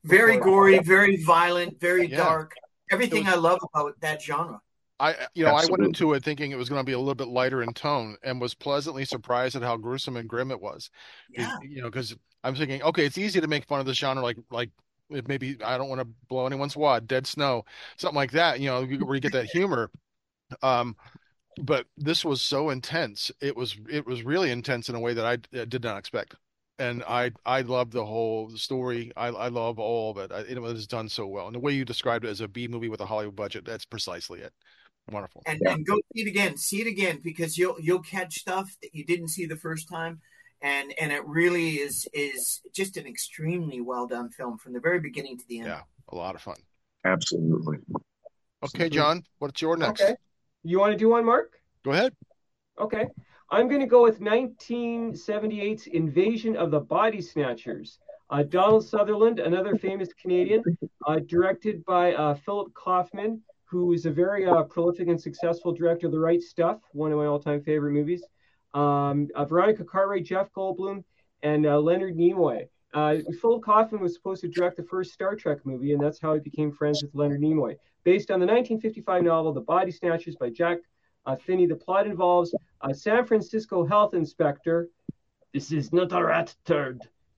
Very gory, very violent, very Yeah. dark. Everything was- I love about that genre. I, you know, I Absolutely. went into it thinking it was going to be a little bit lighter in tone, and was pleasantly surprised at how gruesome and grim it was. Yeah. You know, because I'm thinking, okay, it's easy to make fun of this genre, like like maybe I don't want to blow anyone's wad, Dead Snow, something like that. You know, where you get that humor. Um, but this was so intense. It was it was really intense in a way that I uh, did not expect. And I I love the whole story. I I love all of it. I, it was done so well. And the way you described it as a B movie with a Hollywood budget, that's precisely it. Wonderful. And, Yeah. and go see it again. See it again because you'll you'll catch stuff that you didn't see the first time, and and it really is is just an extremely well done film from the very beginning to the end. Yeah, a lot of fun. Absolutely. Okay, John, what's your next? Okay. You want to do one, Mark? Go ahead. Okay. I'm going to go with nineteen seventy-eight's Invasion of the Body Snatchers. Uh, Donald Sutherland, another famous Canadian, uh, directed by uh, Philip Kaufman, who is a very uh, prolific and successful director of The Right Stuff, one of my all-time favorite movies. Um, uh, Veronica Cartwright, Jeff Goldblum, and uh, Leonard Nimoy. Uh, Philip Kaufman was supposed to direct the first Star Trek movie, and that's how he became friends with Leonard Nimoy. Based on the nineteen fifty-five novel The Body Snatchers by Jack uh, Finney, the plot involves a San Francisco health inspector, this is not a rat turd,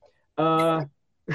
uh,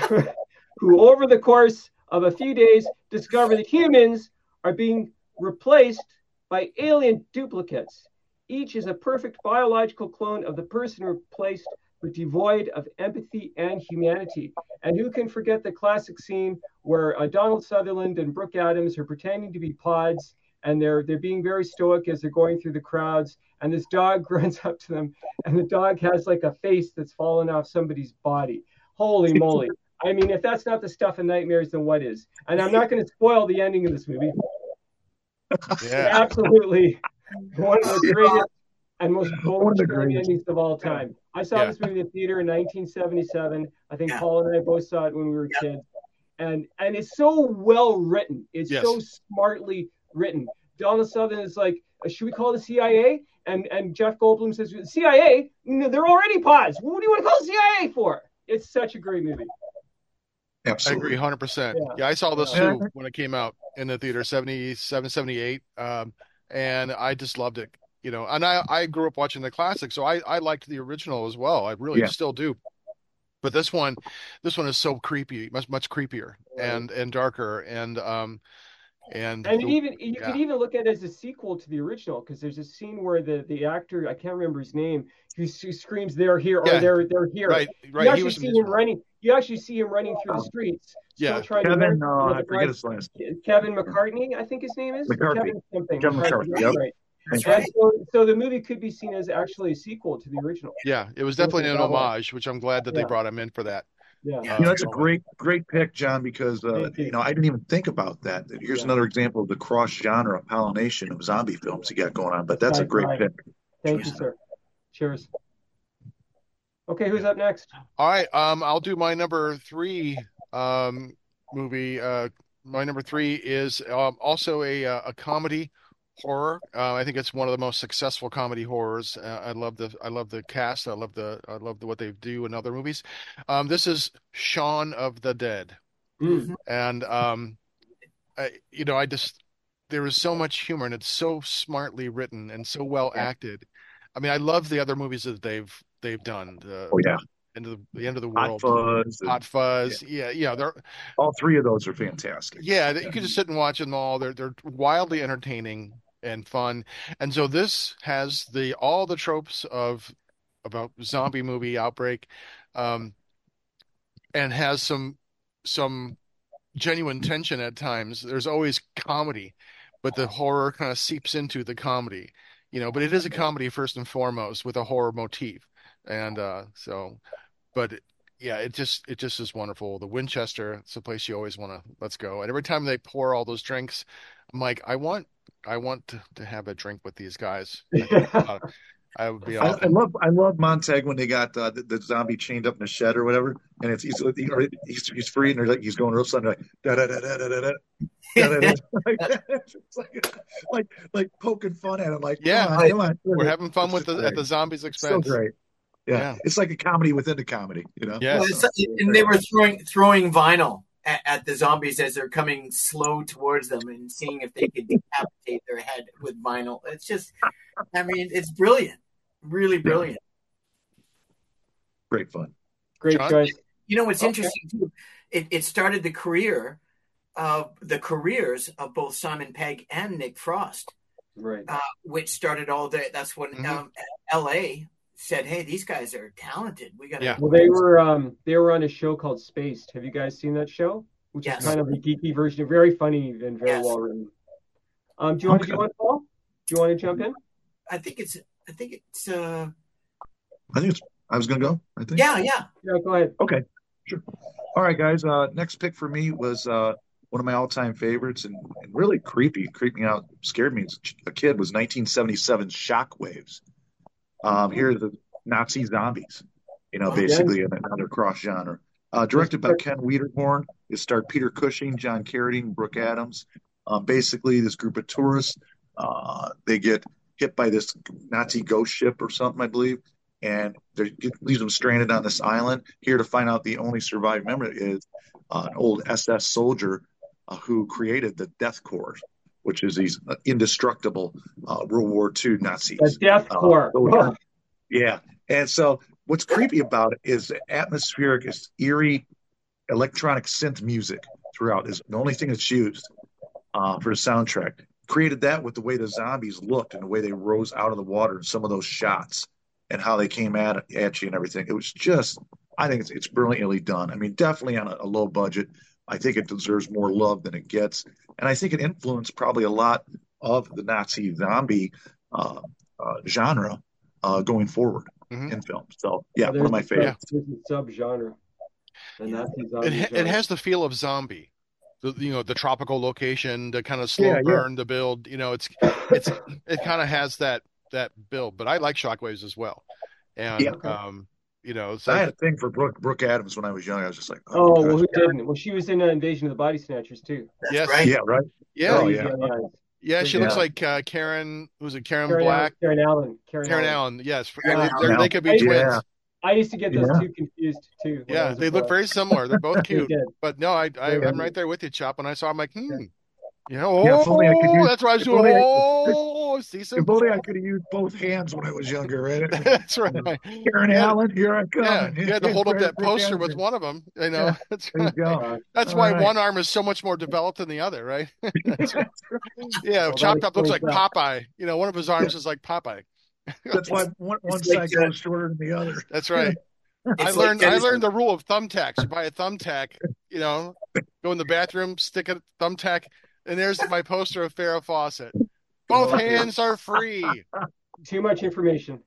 who over the course of a few days discover that humans are being replaced by alien duplicates. Each is a perfect biological clone of the person replaced, but devoid of empathy and humanity. And who can forget the classic scene where uh, Donald Sutherland and Brooke Adams are pretending to be pods, and they're they're being very stoic as they're going through the crowds, and this dog runs up to them, and the dog has like a face that's fallen off somebody's body. Holy moly. I mean, if that's not the stuff of nightmares, then what is? And I'm not going to spoil the ending of this movie. Yeah. Absolutely one of the greatest and most One of the bone-chilling greatest. endings of all time. I saw Yeah. this movie in the theater in nineteen seventy-seven. I think Yeah. Paul and I both saw it when we were Yeah. kids. And and it's so well written. It's Yes. so smartly written. Donald Sutherland is like, should we call the C I A? And and Jeff Goldblum says, C I A? No, they're already pods. What do you want to call the C I A for? It's such a great movie. I Absolutely. agree one hundred percent. Yeah. Yeah, I saw this Yeah. too when it came out in the theater, seventy-seven, seventy-eight. Um, and I just loved it. You know, and I, I grew up watching the classic, so I, I liked the original as well. I really Yeah. still do. But this one, this one is so creepy, much much creepier and and darker, and um and And the- it even you yeah. could even look at it as a sequel to the original, because there's a scene where the, the actor, I can't remember his name, who, who screams they're here or Yeah. they're they're here. right You right. He actually was see him running. You actually see him running through the streets. Yeah. Still trying to Kevin, learn- uh, I the forget guy- his last. Kevin McCartney, I think his name is. McCarthy. Kevin something. Kevin McCarthy, That's yep. right. That's And right. so, so the movie could be seen as actually a sequel to the original. Yeah, it was definitely an That one. homage, which I'm glad that they Yeah. brought him in for that. Yeah. Yeah. You know, that's a great, great pick, John, because uh, Thank you. you know I didn't even think about that. Here's Yeah. another example of the cross-genre pollination of zombie films you got going on. But that's a That's great right. pick. Thank you, sir. Cheers. Okay, who's up next? All right, um, I'll do my number three um movie. Uh, my number three is um, also a uh, a comedy horror. Uh, I think it's one of the most successful comedy horrors. Uh, I love the I love the cast. I love the I love the, what they do in other movies. Um, this is Shaun of the Dead, Mm. and um, I, you know, I just there is so much humor and it's so smartly written and so well Yeah. acted. I mean, I love the other movies that they've they've done. The, Oh yeah, End of the, the End of the Hot World. Fuzz. Hot Fuzz, yeah, yeah, they're All three of those are fantastic. yeah, you can just sit and watch them all. They're they're wildly entertaining and fun, and so this has the all the tropes of about zombie movie outbreak, um, and has some some genuine tension at times. There's always comedy, but the horror kind of seeps into the comedy, you know. But it is a comedy first and foremost with a horror motif, and uh, so, but yeah, it just it just is wonderful. The Winchester, it's a place you always want to let's go. And every time they pour all those drinks, I'm like, I want I want to, to have a drink with these guys. Uh, I would be I, I awesome. love I love Montag when they got uh, the, the zombie chained up in a shed or whatever, and it's he's he's, he's free and they're like he's going real sudden like da da da da da da da. Like, it's like, like like poking fun at him like Yeah. come on, come on. We're having fun It's with just the at great. the zombies' So expense. great. Yeah. Yeah. It's like a comedy within the comedy, you know. Yes. Well, it's- and they were throwing throwing vinyl at, at the zombies as they're coming slow towards them and seeing if they could decapitate their head with vinyl. It's just, I mean, it's brilliant, really brilliant. Great fun. Great John? choice. You know what's Okay. interesting too? It, it started the career of the careers of both Simon Pegg and Nick Frost, Right. uh, which started all the. That's when Mhm. um, L A said, "Hey, these guys are talented. We got to." Yeah. Well, they were um they were on a show called Spaced. Have you guys seen that show? Which Yes. is kind of a geeky version, very funny and very Yes. well written. Um, do you want to Okay. do one, Paul? Do you want to jump in? I think it's. I think it's. Uh, I think it's, I was going to go. I think. yeah, yeah. Yeah, go ahead. Okay. Sure. All right, guys. Uh, next pick for me was uh, one of my all-time favorites and, and really creepy, creeped me out, scared me as a kid. Was nineteen seventy-seven's Shockwaves. Um, here are the Nazi zombies. You know, Oh, basically another cross genre. Uh, directed by Ken Wiederhorn. It starred Peter Cushing, John Carradine, Brooke Adams. Um, basically, this group of tourists, uh, they get hit by this Nazi ghost ship or something, I believe, and they it leaves them stranded on this island. Here to find out the only surviving member is uh, an old S S soldier uh, who created the Death Corps, which is these uh, indestructible uh, World War Two Nazis. The Death Uh, Corps. soldiers. Yeah. And so what's creepy about it is the atmospheric, is eerie electronic synth music throughout is the only thing that's used uh, for the soundtrack. Created that with the way the zombies looked and the way they rose out of the water and some of those shots and how they came at, at you and everything. It was just, I think it's, it's brilliantly done. I mean, definitely on a, a low budget. I think it deserves more love than it gets. And I think it influenced probably a lot of the Nazi zombie uh, uh, genre uh, going forward Mhm. in film. So, yeah, Well, one of my there's a favorites. sub- There's a subgenre. The Nazi zombie It, ha- it genre. has the feel of zombie. The, you know, the tropical location, the kind of slow Yeah, yeah. burn, the build. You know, it's it's it kind of has that that build. But I like Shockwaves as well. And Yeah. um, you know, so I had a thing for Brooke, Brooke Adams when I was young. I was just like, Oh, oh, well, gosh. who didn't? Well, she was in uh, Invasion of the Body Snatchers, too. That's yes, right. Yeah, right. yeah, Oh, Easy yeah. on the eyes. yeah. She looks Yeah. like uh, Karen. Was it Karen, Karen Black? Allen. Karen Allen. Karen, Karen Allen. Allen. Yes, Karen they, Allen. they're- they could be Yeah. twins. I used to get those Yeah. two confused, too. when I Yeah, was a they look boy. very similar. They're both They cute. did. But no, I, I Yeah. I'm right there with you, Chop. When I saw, I'm like, hmm. You know, Yeah, oh, if only I could use- that's what I was if doing. only I- Oh, see some. If only I could have used both hands when I was younger, right? That's right. Karen Yeah. Allen, here I come. Yeah, you had to hold up that Brooke poster Adams. with one of them. You know, Yeah. that's There you right. go. Uh, That's All why right. one arm is so much more developed than the other, right? That's right. Yeah, Well, Chop that Top looks like explains that. Popeye. You know, one of his arms is like Popeye. That's why one, one It's like, side uh, goes shorter than the other. That's right. I It's like learned. I Dennis- learned the rule of thumbtacks. You buy a thumbtack, you know, go in the bathroom, stick a thumbtack, and there's my poster of Farrah Fawcett. Both hands are free. Too much information.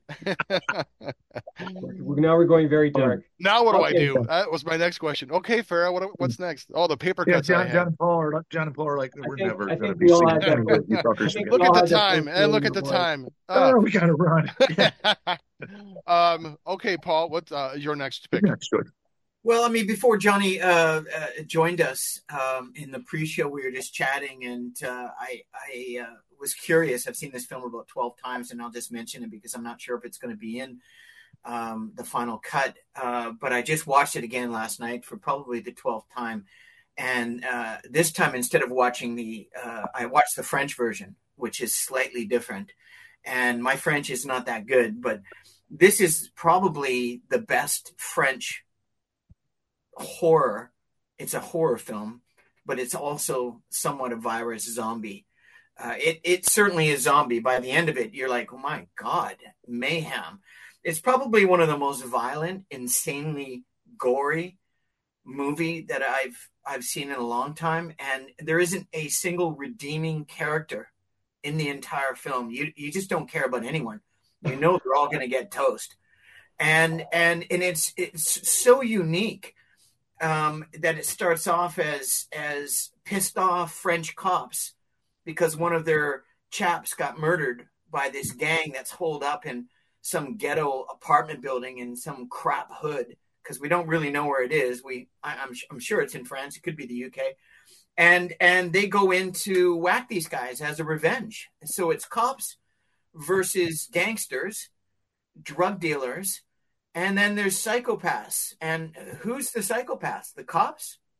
We're, now we're going very dark. Now what do I Okay. do? That was my next question. Okay, Farrah, what what's next? Oh, the paper Yeah, cuts I John, have. John and Paul are John and Paul are like we're think- never I going think to be we all singing had that. any of you fuckers I think again. Look we all at the had that time, first and look feeling at the in your time. Oh, Uh, we got to run. um. Okay, Paul. What's uh, your next pick? Next, good. Well, I mean, before Johnny uh, uh, joined us um, in the pre-show, we were just chatting, and uh, I, I uh, was curious. I've seen this film about twelve times, and I'll just mention it because I'm not sure if it's going to be in um, the final cut. Uh, but I just watched it again last night for probably the twelfth time, and uh, this time instead of watching the, uh, I watched the French version, which is slightly different. And my French is not that good, but this is probably the best French horror. It's a horror film, but it's also somewhat a virus zombie. Uh, it it certainly is zombie. By the end of it, you're like, oh my god, mayhem. It's probably one of the most violent, insanely gory movie that I've I've seen in a long time, and there isn't a single redeeming character in the entire film. You you just don't care about anyone. You know they're all going to get toast, and and and it's it's so unique. Um, that it starts off as as pissed off French cops because one of their chaps got murdered by this gang that's holed up in some ghetto apartment building in some crap hood, because we don't really know where it is. We I, I'm I'm sure it's in France. It could be the U K, and and they go in to whack these guys as a revenge. So it's cops versus gangsters, drug dealers. And then there's psychopaths. And who's the psychopaths? The cops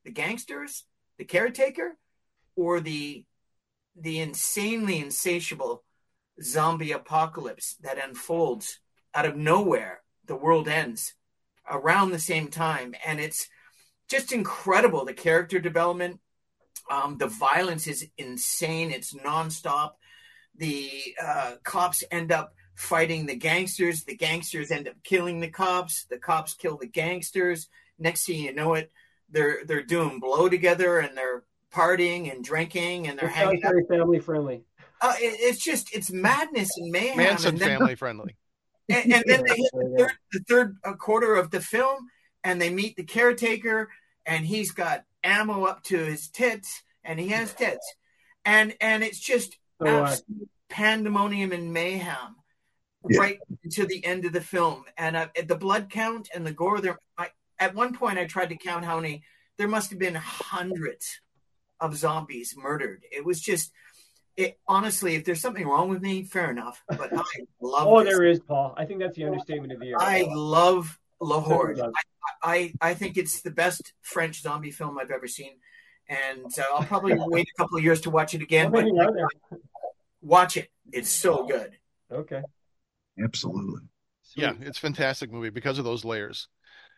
The gangsters, the caretaker, or the the insanely insatiable zombie apocalypse that unfolds out of nowhere? The world ends around the same time, and it's just incredible. The character development, um, the violence is insane. It's nonstop. The uh, cops end up fighting the gangsters. The gangsters end up killing the cops. The cops kill the gangsters. Next thing you know it, they're they're doing blow together, and they're partying and drinking, and they're It hanging sounds out. very family friendly. Uh, it, it's just it's madness and mayhem. Manson and then, family friendly. and, and then they hit the third, the third uh, quarter of the film, and they meet the caretaker, and he's got ammo up to his tits, and he has tits, and and it's just So, uh, absolute pandemonium and mayhem Yeah. right to the end of the film. And uh, the blood count and the gore. There, I, at one point, I tried to count how many. There must have been hundreds of zombies murdered. It was just. It, honestly, if there's something wrong with me, fair enough. But I love. Oh, this. there is, Paul. I think that's the understatement of the year. I love La Horde. Love. I, I I think it's the best French zombie film I've ever seen, and uh, I'll probably wait a couple of years to watch it again. How But many are there? watch it; it's so good. Okay. Absolutely. Sweet. Yeah, it's a fantastic movie because of those layers,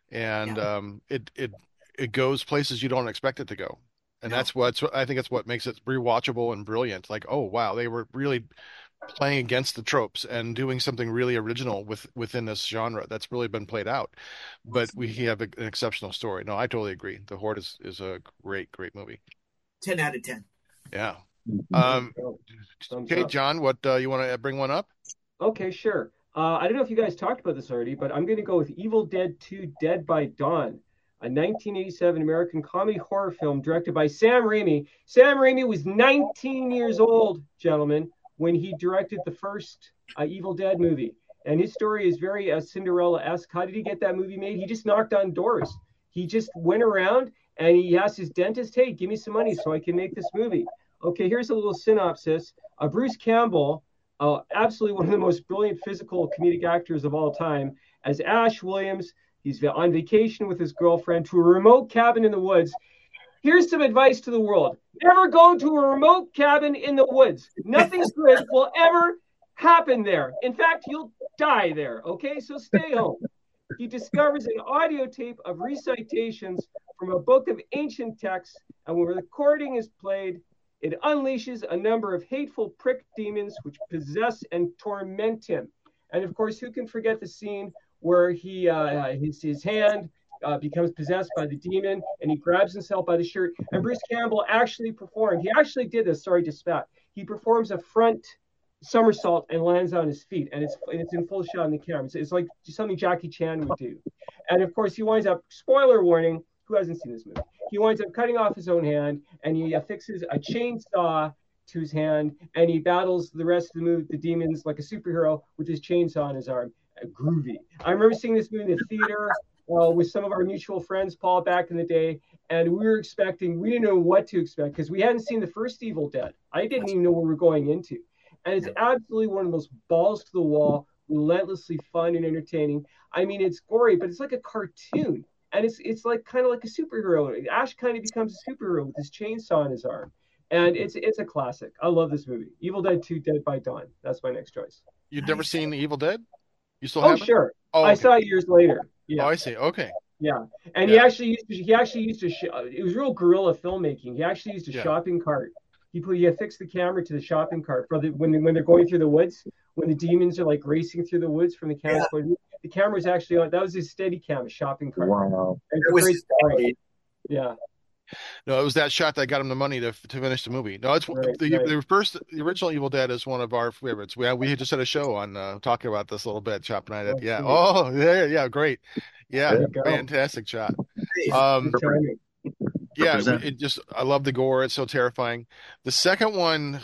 and Yeah. um, it it it goes places you don't expect it to go, and No. that's what's I think it's what makes it rewatchable and brilliant. Like, oh wow, they were really playing against the tropes and doing something really original with within this genre that's really been played out. But we have a, an exceptional story. No, I totally agree. The Horde is is a great great movie. Ten out of ten. Yeah. Um. Oh, thumbs Okay, up. John, what uh, you want to bring one up? Okay, sure. Uh, I don't know if you guys talked about this already, but I'm going to go with Evil Dead two: Dead by Dawn, a nineteen eighty-seven American comedy horror film directed by Sam Raimi. Sam Raimi was nineteen years old, gentlemen, when he directed the first uh, Evil Dead movie. And his story is very uh, Cinderella-esque. How did he get that movie made? He just knocked on doors. He just went around and he asked his dentist, hey, give me some money so I can make this movie. Okay, here's a little synopsis. Uh, Bruce Campbell, uh, absolutely one of the most brilliant physical comedic actors of all time, as Ash Williams. He's on vacation with his girlfriend to a remote cabin in the woods. Here's some advice to the world. Never go to a remote cabin in the woods. Nothing good will ever happen there. In fact, you'll die there, okay? So stay home. He discovers an audio tape of recitations from a book of ancient texts, and when the recording is played, it unleashes a number of hateful prick demons which possess and torment him. And of course, who can forget the scene where he uh, his, his hand uh, becomes possessed by the demon and he grabs himself by the shirt. And Bruce Campbell actually performed. He actually did this. Sorry to spat. He performs a front somersault and lands on his feet, and it's and it's in full shot on the camera. It's, it's like something Jackie Chan would do. And of course, he winds up. Spoiler warning. Who hasn't seen this movie? He winds up cutting off his own hand, and he affixes a chainsaw to his hand, and he battles the rest of the movie, the demons, like a superhero with his chainsaw on his arm. Uh, groovy. I remember seeing this movie in the theater uh, with some of our mutual friends, Paul, back in the day, and we were expecting, we didn't know what to expect because we hadn't seen the first Evil Dead. I didn't even know what we were going into. And it's absolutely one of those balls to the wall, relentlessly fun and entertaining. I mean, it's gory, but it's like a cartoon. And it's it's like kind of like a superhero. Ash kind of becomes a superhero with his chainsaw in his arm. And it's it's a classic. I love this movie. Evil Dead two: Dead by Dawn. That's my next choice. You've never seen The Evil Dead? You still Oh, haven't? sure. Oh, I okay. saw it years later. Yeah. Oh, I see. Okay. Yeah, and Yeah. he actually used to, he actually used to sh- it was real guerrilla filmmaking. He actually used a Yeah. shopping cart. He put he affixed the camera to the shopping cart for the when when they're going through the woods, when the demons are like racing through the woods from the camera's Yeah. point of view. The camera was actually on. That was his steady cam, a shopping cart. Wow. And It it's a was great his story. story. Yeah, No, it was that shot that got him the money to to finish the movie. No, it's Right, the, right. the first, the original Evil Dead is one of our favorites. We had, we had just had a show on uh, talking about this a little bit, Chop Night. Oh, Yeah. sweet. Oh, yeah, yeah, great. Yeah, There you go. fantastic shot. Hey, Um, Good timing. yeah, Represent. it just I love the gore. It's so terrifying. The second one,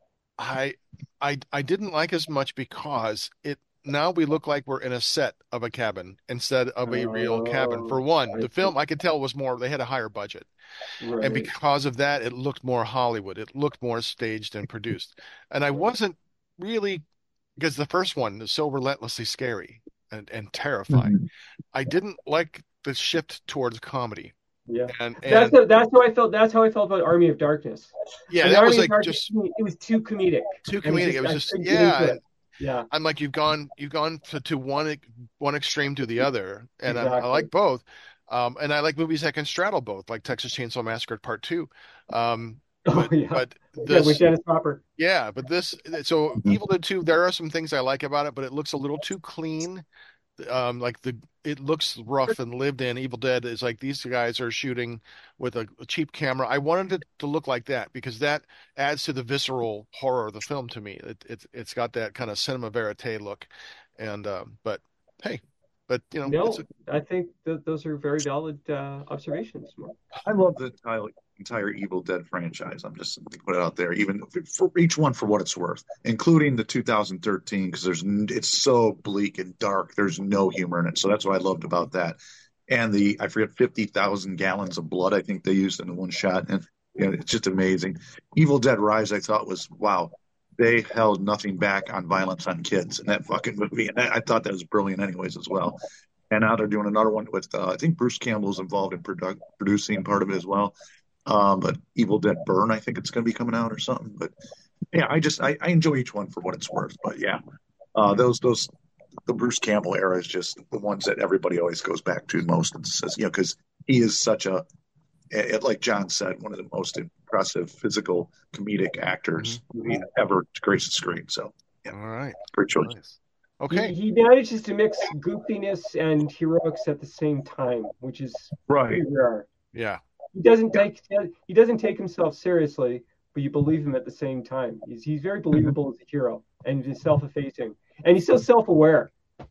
I I I didn't like as much because it now we look like we're in a set of a cabin instead of a real cabin. For one, I the see. film I could tell was more. They had a higher budget. Right. And because of that, it looked more Hollywood. It looked more staged and produced. And I wasn't really, because the first one is so relentlessly scary and, and terrifying. Mhm. I didn't like the shift towards comedy Yeah, And, that's and that's how I felt. That's how I felt about Army of Darkness. yeah, I mean, that was Army of like Darkness, just it was too comedic. too And comedic. just, It was I just, couldn't get yeah. into And it. Yeah, I'm like, you've gone, you've gone to, to one, ex- one extreme to the other. And I'm, I exactly. like both. Um, and I like movies that can straddle both, like Texas Chainsaw Massacre Part Two. Um, Oh but, yeah, but yeah, with this, Dennis Hopper. yeah, but this, so Mhm. Evil Dead Two, there are some things I like about it, but it looks a little too clean. Um, like the it looks rough and lived in. Evil Dead is like these guys are shooting with a, a cheap camera. I wanted it to look like that because that adds to the visceral horror of the film to me. It, it's it's got that kind of cinema verite look, and um, but hey, but you know, it's No, a, I think that those are very valid uh, observations, Mark. I love the entire, entire Evil Dead franchise. I'm just to put it out there, even for each one for what it's worth, including the two thousand thirteen, because there's it's so bleak and dark. There's no humor in it, so that's what I loved about that. And the I forget fifty thousand gallons of blood I think they used in the one shot, and you know, it's just amazing. Evil Dead Rise I thought was wow. They held nothing back on violence on kids in that fucking movie, and I, I thought that was brilliant, anyways, as well. And now they're doing another one with uh, I think Bruce Campbell's involved in produ- producing part of it as well. Um, but Evil Dead Burn, I think it's going to be coming out or something. But yeah, I just I, I enjoy each one for what it's worth. But yeah, uh, those those the Bruce Campbell era is just the ones that everybody always goes back to most and says, you know, because he is such a it, like John said, one of the most impressive physical comedic actors Mhm. ever to grace the screen. So yeah, all right. great choice. Nice. He, Okay. he manages to mix goofiness and heroics at the same time, which is Right. pretty rare. Yeah. He doesn't take he doesn't take himself seriously, but you believe him at the same time. He's he's very believable as a hero, and he's self-effacing, and he's so self-aware.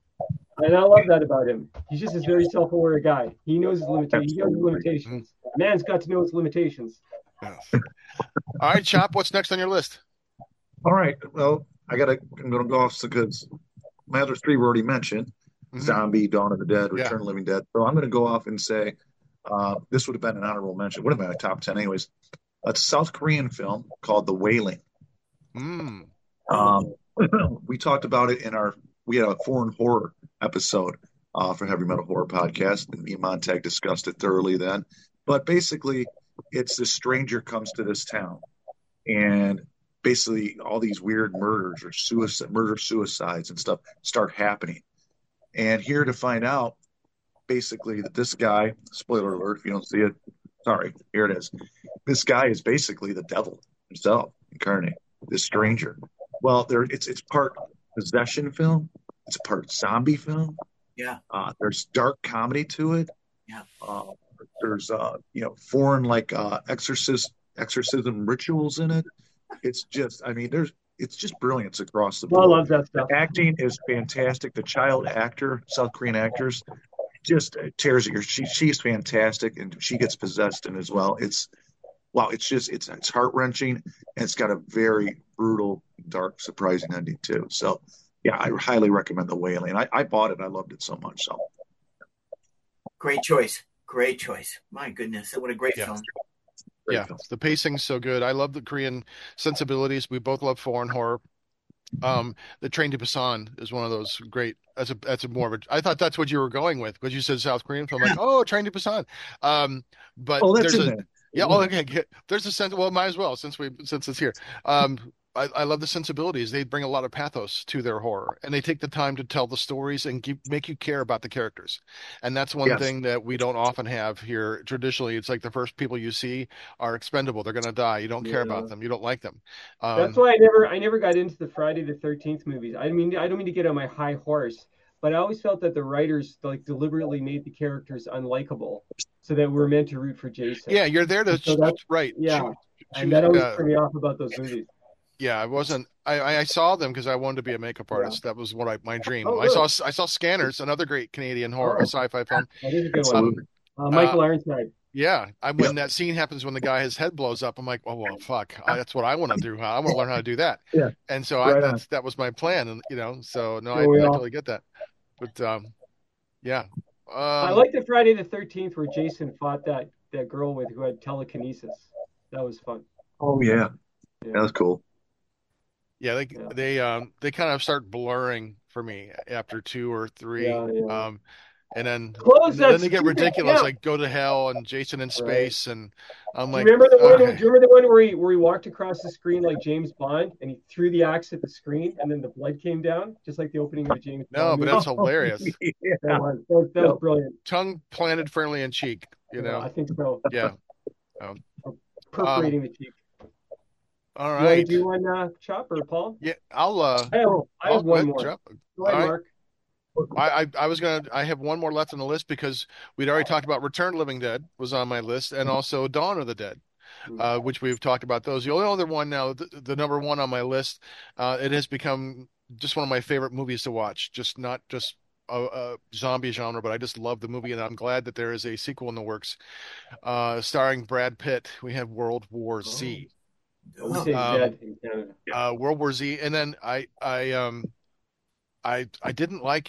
And I love that about him. He's just this very self-aware guy. He knows his limitations. He knows his limitations. A man's got to know his limitations. Yes. All right, Chop. What's next on your list? All right. Well, I gotta. I'm gonna go off because my other three were already mentioned: Mhm. Zombie, Dawn of the Dead, Yeah. Return of the Living Dead. So I'm gonna go off and say uh, this would have been an honorable mention. Would have been a top ten, anyways. A South Korean film called The Wailing. Mm. Um, we talked about it in our. We had a foreign horror episode uh, for Heavy Metal Horror Podcast, and me and Montag discussed it thoroughly then. But basically, it's this stranger comes to this town, and basically all these weird murders or suicide, murder suicides and stuff start happening. And here to find out, basically, that this guy, spoiler alert, if you don't see it, sorry, here it is. This guy is basically the devil himself incarnate, this stranger. Well, there it's it's part possession film, it's part zombie film. Yeah. Uh, there's dark comedy to it. Yeah. Uh, there's uh, you know, foreign like uh, exorcist exorcism rituals in it. It's just, I mean, there's it's just brilliance across the Well, I board. love that The stuff. acting is fantastic. The child actor, South Korean actors, just tears at your. She she's fantastic, and she gets possessed in as well. It's wow. It's just it's it's heart wrenching, and it's got a very brutal, dark, surprising ending too. So yeah, I highly recommend The Wailing. I, I bought it. I loved it so much. So Great choice. Great choice. My goodness, what a great Yeah. film. great Yeah, film. the pacing's so good. I love the Korean sensibilities. We both love foreign horror. Um, the Train to Busan is one of those great. That's a that's a more of a. I thought that's what you were going with because you said South Korean film. Like, oh, Train to Busan. Um, but Oh, that's there's in a there. yeah. Oh, okay. Good. There's a sense. Well, might as well since we since it's here. Um, I, I love the sensibilities. They bring a lot of pathos to their horror, and they take the time to tell the stories and keep, make you care about the characters. And that's one Yes. thing that we don't often have here. Traditionally, it's like the first people you see are expendable. They're going to die. You don't care Yeah. about them. You don't like them. Um, That's why I never I never got into the Friday the thirteenth movies. I mean I don't mean to get on my high horse, but I always felt that the writers like deliberately made the characters unlikable so that we're meant to root for Jason. yeah, you're there to So that's- right. yeah. choose- And choose, that always uh, turned me off about those movies. Yeah, I wasn't. I, I saw them because I wanted to be a makeup Yeah. artist. That was what I my dream. Oh, I saw really? I saw Scanners, another great Canadian horror Oh. sci-fi film. That is a good one. Absolutely. Uh, Michael Ironside. Yeah, I, when that scene happens when the guy his head blows up, I'm like, oh well, fuck. I, that's what I want to do. I want to learn how to do that. Yeah. And so I Right on. that's, that was my plan, and you know, so no, I, So we I all- totally get that. But um, yeah. Um, I like the Friday the thirteenth where Jason fought that that girl with who had telekinesis. That was fun. Oh yeah, Yeah. that was cool. Yeah, they Yeah. they um they kind of start blurring for me after two or three. Yeah, yeah. Um, and then Close and that then they get stupid ridiculous, camp. like Go to Hell and Jason in Space, and I'm Do like, you remember the one? okay. Do you remember the one where he where he walked across the screen like James Bond, and he threw the axe at the screen, and then the blood came down, just like the opening of the James No, Bond but movie? that's hilarious. yeah. That was, that was, that was brilliant. Tongue planted firmly in cheek, you Yeah, know. I think so. Yeah. Um, Perforating um, the cheek. all You want to right. do one, uh, Chop or Paul? Yeah, I'll. Uh, I have, I I'll have one let more. Jeff- Go ahead, all right. Mark. I, I I was gonna. I have one more left on the list because we'd already talked about Return of the Living Dead was on my list, and also Dawn of the Dead, uh, which we've talked about those. The only other one now, the, the number one on my list, uh, it has become just one of my favorite movies to watch. Just not just a, a zombie genre, but I just love the movie, and I'm glad that there is a sequel in the works, uh, starring Brad Pitt. We have World War Z. We say Um, dead in Canada. uh, World War Z, and then I I um I I didn't like.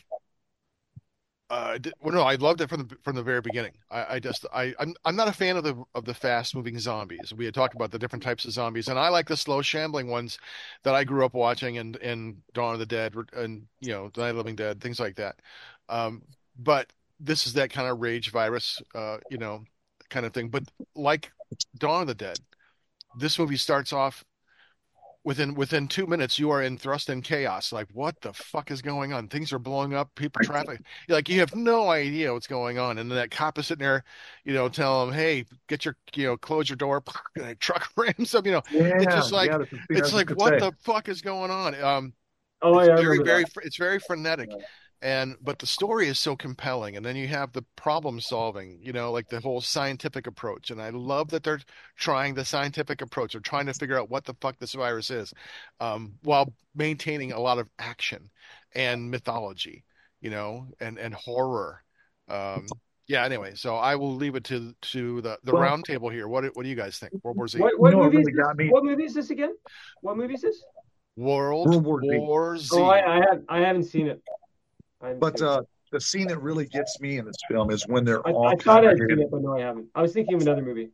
Uh, I did- well, no, I loved it from the from the very beginning. I, I just I I'm I'm not a fan of the of the fast moving zombies. We had talked about the different types of zombies, and I like the slow shambling ones that I grew up watching, and and Dawn of the Dead, and you know, The Night of the Living Dead, things like that. Um, but this is that kind of rage virus, uh, you know, kind of thing. But like Dawn of the Dead, this movie starts off within within two minutes you are in thrust in chaos. Like, what the fuck is going on? Things are blowing up, people traffic, like you have no idea what's going on, and then that cop is sitting there, you know, tell him, hey, get your, you know, close your door, and a truck rams up, you know. Yeah, It's just like, yeah, that's the thing I it's was like, gonna what say. the fuck is going on? Um Oh, it's yeah, I very remember very that. fr- it's very frenetic, Yeah. and but the story is so compelling, and then you have the problem solving, you know, like the whole scientific approach, and I love that they're trying the scientific approach. They're trying to figure out what the fuck this virus is, um, while maintaining a lot of action and mythology, you know, and and horror. Um, yeah. Anyway, so I will leave it to to the the Well- round table here. What do- what do you guys think? World War Z. What, what You know what movie really is this? got me? What movie is this again? What movie is this? World, World War Z. War Z. Oh, I, I have I haven't seen it. I haven't But seen it. uh, the scene that really gets me in this film is when they're I, all I thought I'd seen congregated. it, but no, I haven't. I was thinking of another movie.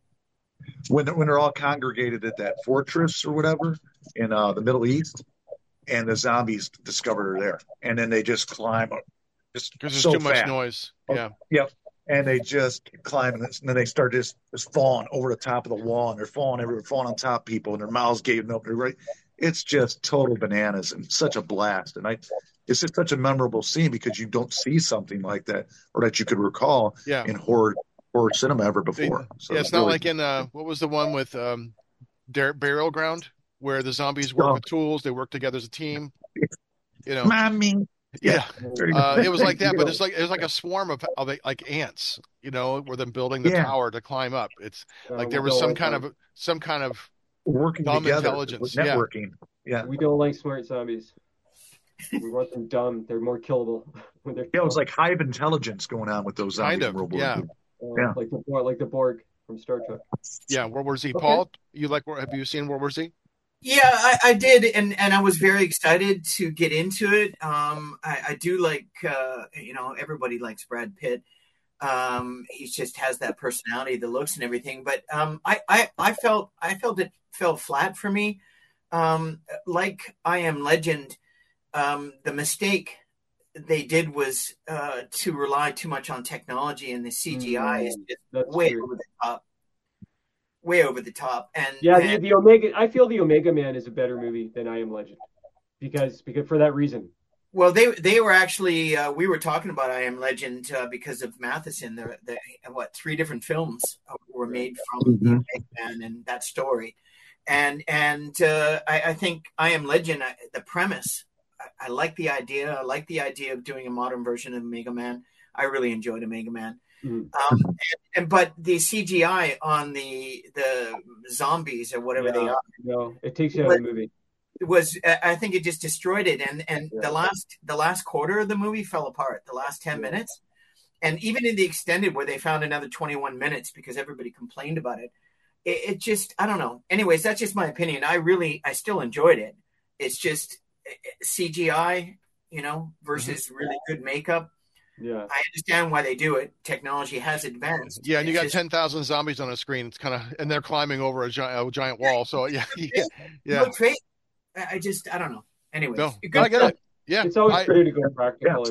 When when they're all congregated at that fortress or whatever in uh, the Middle East, and the zombies discovered her there, and then they just climb up, just Because there's so too much fast. noise. Oh, Yeah. Yep. And they just keep climbing, and then they start just, just falling over the top of the wall, and they're falling everywhere, falling on top of people, and their mouths gaping open. Right? It's just total bananas and such a blast. And I, it's just such a memorable scene because you don't see something like that, or that you could recall Yeah. in horror horror cinema ever They- before. So yeah, it's not really- like in uh, what was the one with um, Dar- Burial Ground, where the zombies work Oh. with tools, they work together as a team. You know, Mommy. yeah, There you go. uh, it was like that, You but know, it's like it was like a swarm of, of like ants. You know, where them building the Yeah. tower to climb up. It's Uh, like we there was don't some like kind them. of some kind of working dumb together, intelligence, yeah. networking. Yeah. We don't like smart zombies. We want them dumb. They're more killable when they're Yeah, it was killed. like hive intelligence going on with those zombies Kind in of, World War yeah. Z. Uh, yeah. like the Borg, like the Borg from Star Trek. yeah World War Z. Okay. Paul, you like? Have you seen World War Z? Yeah, I, I did, and, and I was very excited to get into it. Um, I, I do like, uh, you know, everybody likes Brad Pitt. Um, he just has that personality, the looks, and everything. But um, I, I, I felt, I felt it fell flat for me. Um, like I Am Legend, um, the mistake they did was uh, to rely too much on technology, and the C G I is just That's way true. over the top. Way over the top, and Yeah, the, and- the Omega. I feel the Omega Man is a better movie than I Am Legend, because because for that reason. Well, they they were actually uh, we were talking about I Am Legend uh, because of Matheson. The, the what three different films were made from Mhm. the Man and that story, and and uh, I, I think I Am Legend. I, the premise, I, I like the idea. I like the idea of doing a modern version of Mega Man. I really enjoyed a Mega Man. Mhm. Um, and, and but the C G I on the the zombies or whatever they Yeah, are No, it takes you out of the movie. it was I think it just destroyed it, and and Yeah. the last the last quarter of the movie fell apart. The last ten Yeah. minutes, and even in the extended where they found another twenty-one minutes because everybody complained about it, it, it just I don't know. Anyways, that's just my opinion. I really I still enjoyed it. It's just eh, C G I, you know, versus Mm-hmm. really good makeup. Yeah. I understand why they do it. Technology has advanced. Yeah, and you It's got just- ten thousand zombies on a screen. It's kind of, and they're climbing over a giant, a giant wall. So yeah, yeah, yeah. Look fake. I I just I don't know. Anyways, No, good no, I get stuff. it. Yeah, It's always I, better to go practical. I think.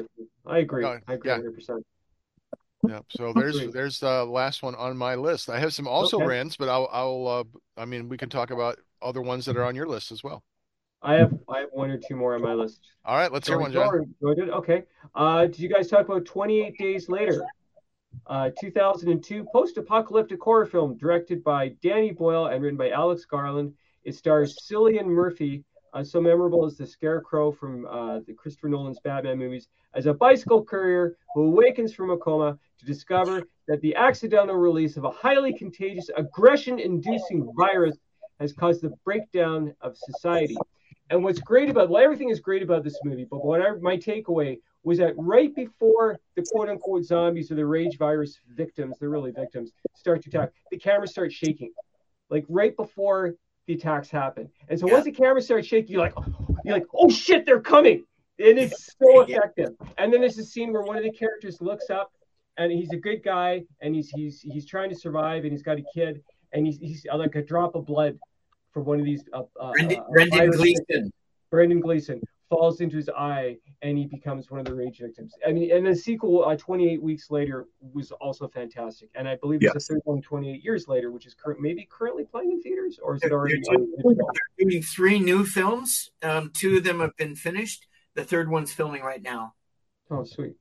I agree. Uh, I agree yeah. one hundred percent. Yeah. So there's there's the last one on my list. I have some also Okay. rans, but I'll I'll uh, I mean we can talk about other ones that are on your list as well. I have I have one or two more on my list. All right, let's hear Shall one, we go, John. or go ahead? Okay. Uh, did you guys talk about twenty-eight Days Later? Uh, two thousand two post-apocalyptic horror film directed by Danny Boyle and written by Alex Garland. It stars Cillian Murphy, uh, so memorable as the Scarecrow from uh, the Christopher Nolan's Batman movies, as a bicycle courier who awakens from a coma to discover that the accidental release of a highly contagious, aggression-inducing virus has caused the breakdown of society. And what's great about, well, everything is great about this movie, but whatever my takeaway was that right before the quote-unquote zombies or the rage virus victims, they're really victims, start to attack, the camera starts shaking, like right before the attacks happen. And so Yeah. once the camera starts shaking, you're like, you're like, oh shit, they're coming. And it's so Yeah. effective. And then there's a scene where one of the characters looks up, and he's a good guy, and he's he's he's trying to survive, and he's got a kid, and he's he's like a drop of blood for one of these. Uh, uh, Brendan, uh, Brendan virus Gleeson. victims. Brendan Gleeson falls into his eye, and he becomes one of the rage victims. I mean, and the sequel, uh, twenty-eight weeks later, was also fantastic. And I believe there's Yes. a third one twenty-eight years later, which is cur- maybe currently playing in theaters, or is it They're, already? they're on- doing three new films. Um, two of them have been finished. The third one's filming right now. Oh, sweet.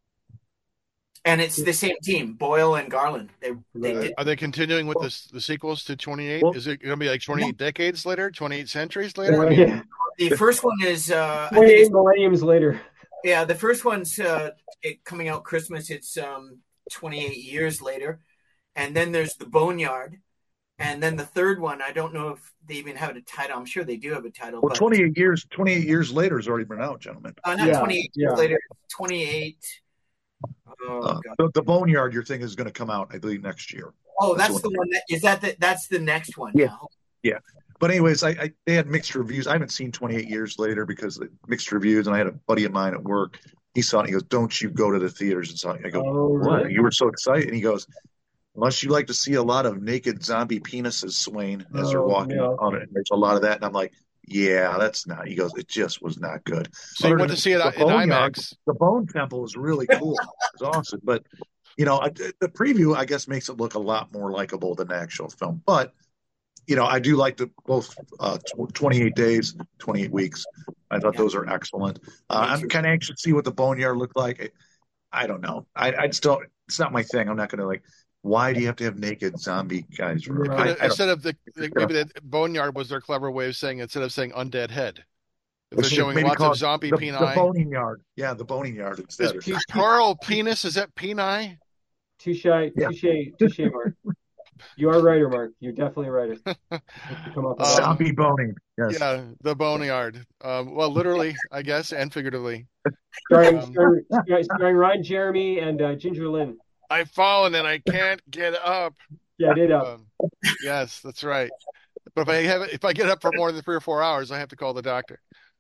And it's the same team, Boyle and Garland. They, they Right. did, Are they continuing with this, the sequels to twenty-eight? Well- Is it going to be like twenty-eight decades later, twenty-eight centuries later? I mean, Yeah. the first one is, uh, I think twenty-eight it's, millenniums later. yeah, the first one's uh, it, coming out Christmas. It's um, twenty-eight years later. And then there's The Boneyard. And then the third one, I don't know if they even have a title. I'm sure they do have a title. Well, but, twenty-eight years, twenty-eight years later has already been out, gentlemen. uh, not Yeah, twenty-eight yeah. years later, twenty-eight. Oh, Uh, God. the, the Boneyard, your thing is going to come out, I believe, next year. Oh, that's that's the the one. That, is that the, that's the next one? Yeah. now. But anyways, I, I they had mixed reviews. I haven't seen twenty-eight years later because of mixed reviews. And I had a buddy of mine at work. He saw it. And he goes, "Don't you go to the theaters and saw it." I go, Oh, "What? really? You were so excited?" And he goes, "Unless you like to see a lot of naked zombie penises swaying as they're Oh, walking no. on it. There's a lot of that." And I'm like, "Yeah, that's not." He goes, "It just was not good." so you Other went than to see it the in Boneyard, IMAX. The Bone Temple is really cool. It was awesome. But, you know, I, the preview, I guess, makes it look a lot more likable than the actual film. But, you know, I do like the both uh, tw- twenty-eight days, twenty-eight weeks. I thought Yeah. those are excellent. Uh, Me I'm too. kind of anxious to see what the Boneyard looked like. I, I don't know. I, I just don't, it's not my thing. I'm not going to like, why do you have to have naked zombie guys? Right. I, I don't- Instead of the, the maybe the Boneyard was their clever way of saying, instead of saying undead head. If they're Maybe showing call lots it of zombie the, peni. the boning yard. Yeah, the boning yard instead. Is plural penis, is that peni? Touche, Yeah. touche, touche, Mark. You are a writer, Mark. You're definitely a writer. Come up with Um, that. Zombie boning. Yes. Yeah, the boneyard. Um, well, literally, I guess, and figuratively. starring, um, starring, starring Ryan Jeremy and uh, Ginger Lynn. I've fallen and I can't get up. Yeah, I did. Uh, Um, yes, that's right. But if I have if I get up for more than three or four hours, I have to call the doctor.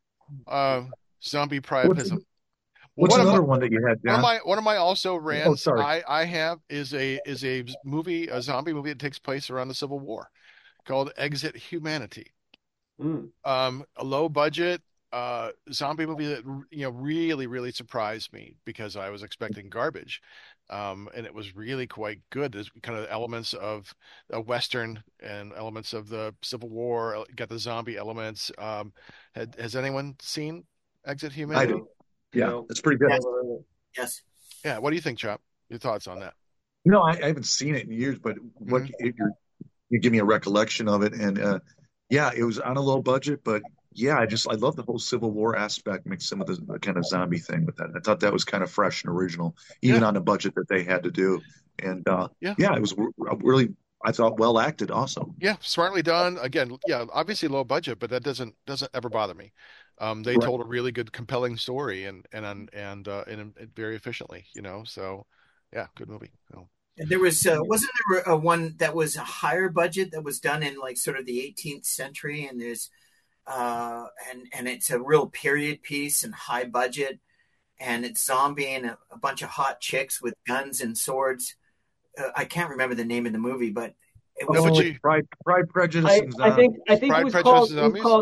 Um, zombie priapism. What's one of another my- one that you had, One John? of my one of my also rants sorry. I, I have is a is a movie a zombie movie that takes place around the Civil War called Exit Humanity. mm, Um, a low budget uh zombie movie that you know really really surprised me because I was expecting garbage. Um, and it was really quite good. There's kind of elements of a Western and elements of the Civil War. Got the zombie elements. Um, had, has anyone seen Exit I Humanity? do. Yeah, no. it's pretty good. Yes. Yeah. What do you think, Chop? Your thoughts on that? You know, I, I haven't seen it in years, but what Mhm. it, you're, you give me a recollection of it, and uh, yeah, it was on a low budget, but yeah, I just I love the whole Civil War aspect mixed in with the, the kind of zombie thing with that. I thought that was kind of fresh and original, even Yeah. on the budget that they had to do. And uh, Yeah. yeah, it was r- really I thought well acted, also. Yeah, smartly done. Again, yeah, obviously low budget, but that doesn't doesn't ever bother me. Um, they Right. told a really good, compelling story and and and and, uh, and, and very efficiently, you know. So, yeah, good movie. So, There was uh, wasn't there a one that was a higher budget that was done in like sort of the eighteenth century, and there's uh, and and it's a real period piece and high budget, and it's zombie and a, a bunch of hot chicks with guns and swords. Uh, I can't remember the name of the movie, but it was No, but Oh, you- Pride, Pride, Prejudice, I, and I Zombies. think I think Pride, it was Prejudice, called and it was Zombies? called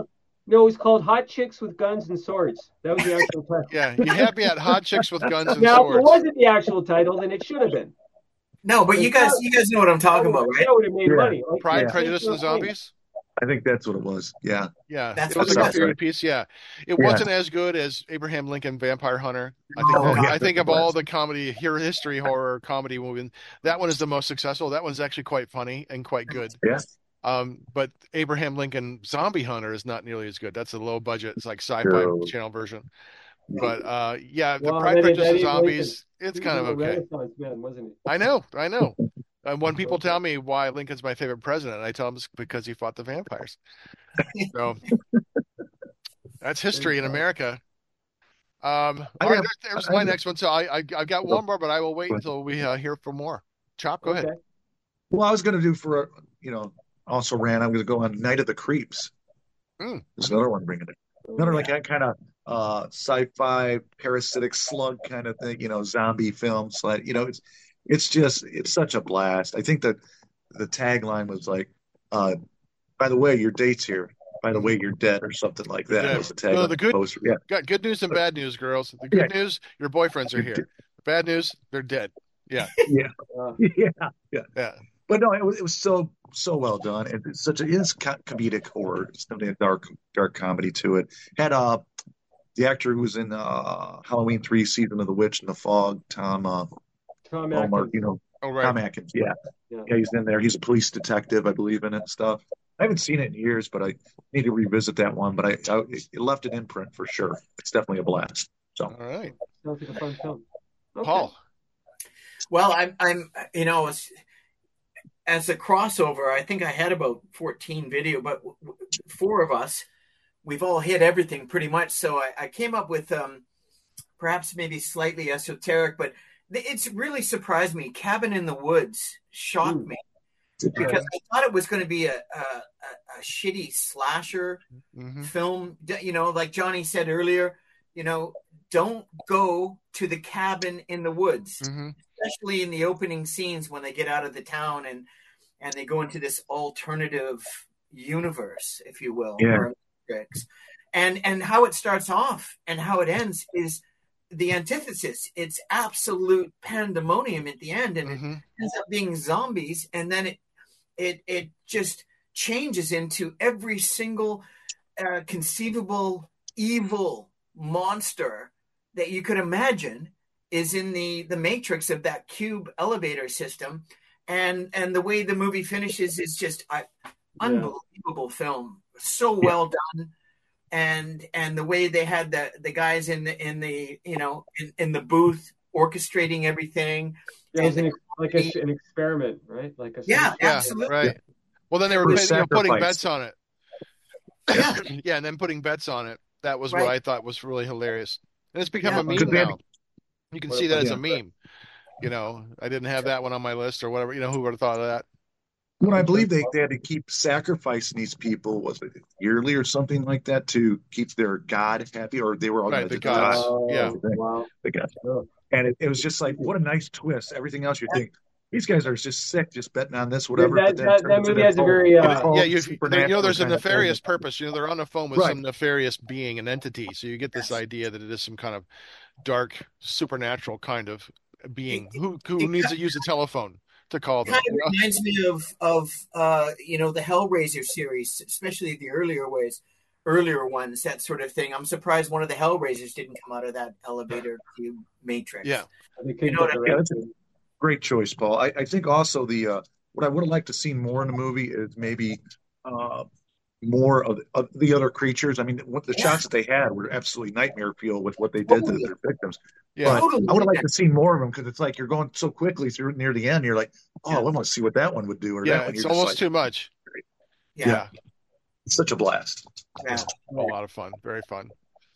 No, it was called Hot Chicks with Guns and Swords. That was the actual title. Yeah, you had me at Hot Chicks with Guns and Now, Swords. if it wasn't the actual title, then it should have been. No, but you guys, you guys know what I'm talking about, right? That would have made Yeah. money. Like, Pride, Yeah. Prejudice, and Zombies. I think that's what it was. Yeah. Yeah, That's it was what a it good was. period piece. Yeah, it Yeah. wasn't as good as Abraham Lincoln Vampire Hunter. I think. Oh, that, yeah, I think that's of the all best. the comedy, here history horror comedy movies, that one is the most successful. That one's actually quite funny and quite good. Yeah. Um, but Abraham Lincoln Zombie Hunter is not nearly as good. That's a low budget. It's like sci-fi True. channel version. But uh, yeah, the Well, Pride, that- Prejudice, that and is like Zombies. a- It's he kind was of a okay. Renaissance man, wasn't he? I know, I know. And when people tell me why Lincoln's my favorite president, I tell them it's because he fought the vampires. So that's history in America. Um, I all right, have- there- there's I my have- next one. So I, I I've got one more, but I will wait Go ahead. until we uh, hear from more. Chop, go ahead. Okay. Well, I was going to do for, you know, also ran, I'm going to go on Night of the Creeps. Mm. There's another one bringing it. Another like that kind of uh, sci-fi parasitic slug kind of thing, you know, zombie films. Like, you know, it's it's just it's such a blast. I think that the tagline was like, uh, "By the way, your date's here. By the way, you're dead," or something like that. Yeah. Was the tagline. No, the good- poster. Yeah, Got good news and bad news, girls. The good Yeah. news, your boyfriends are here. The bad news, they're dead. Yeah, Uh, yeah, yeah. yeah. But no, it was it was so so well done, and it's such a it is co- comedic horror. It's definitely a dark dark comedy to it. Had uh the actor who was in uh Halloween three, Season of the Witch and the Fog, Tom uh Tom oh, Mark, Atkins. you know Oh, right. Tom Atkins. Yeah. Yeah. yeah, he's in there. He's a police detective, I believe, in it and stuff. I haven't seen it in years, but I need to revisit that one. But I, I it left an imprint for sure. It's definitely a blast. So All right, Sounds like a fun film. Okay. Paul. Well, I'm, I'm, you know, as, as a crossover, I think I had about fourteen video, but w- w- four of us, we've all hit everything pretty much. So I, I came up with um, perhaps maybe slightly esoteric, but th- it's really surprised me. Cabin in the Woods shocked Ooh. me because I thought it was going to be a, a, a, a shitty slasher hmm film. D- You know, like Johnny said earlier, you know, don't go to the cabin in the woods. hmm Especially in the opening scenes when they get out of the town and and they go into this alternative universe, if you will, Yeah. or matrix. And and how it starts off and how it ends is the antithesis. It's absolute pandemonium at the end, and hmm it ends up being zombies, and then it it it just changes into every single uh, conceivable evil monster that you could imagine is in the the matrix of that cube elevator system, and and the way the movie finishes is just uh, unbelievable film, so well done, and and the way they had the the guys in the in the you know in, in the booth orchestrating everything. Yeah, it was And an, ex- like a, an experiment, right? Like a Yeah, Yeah, absolutely. right. Well, then they were For putting, you know, putting sacrifice. bets on it. Yeah. Yeah, and then putting bets on it. That was what Right. I thought was really hilarious. And it's become Yeah. a meme Because they had- now. You can What see about- that as yeah. a meme. You know, I didn't have that one on my list or whatever. You know, who would have thought of that? When I believe they, they had to keep sacrificing these people, was it yearly or something like that, to keep their god happy, or they were all Right, going the to gods. die. Oh, Yeah. Wow. The gods. Oh. And it, it was just like, what a nice twist. Everything else you think, these guys are just sick, just betting on this, whatever. That- but then that- it turns that into movie this has a whole- very, uh, whole Yeah, you, you supernatural know, there's a kind of thing. nefarious purpose. You know, they're on the phone with Right. some nefarious being, an entity. So you get this idea that it is some kind of dark, supernatural kind of being who who it- needs to use a telephone to call them. Kind you of know? reminds me of of uh, you know the Hellraiser series, especially the earlier ways, earlier ones, that sort of thing. I'm surprised one of the Hellraisers didn't come out of that elevator cube matrix. Yeah. They couldn't You know get the what I mean? rights Yeah, to it. Great choice, Paul. I, I think also the uh, what I would have liked to see more in the movie is maybe uh, more of, of the other creatures. I mean, what the Yeah. shots that they had were absolutely nightmare fuel with what they did to Totally. their victims. Yeah. But Totally. I would have liked to see more of them because it's like you're going so quickly through near the end. You're like, oh, I want to see what that one would do, or that Yeah, one. it's You're just almost like, too much. Yeah. Yeah. it's such a blast. Yeah. A lot of fun. Very fun.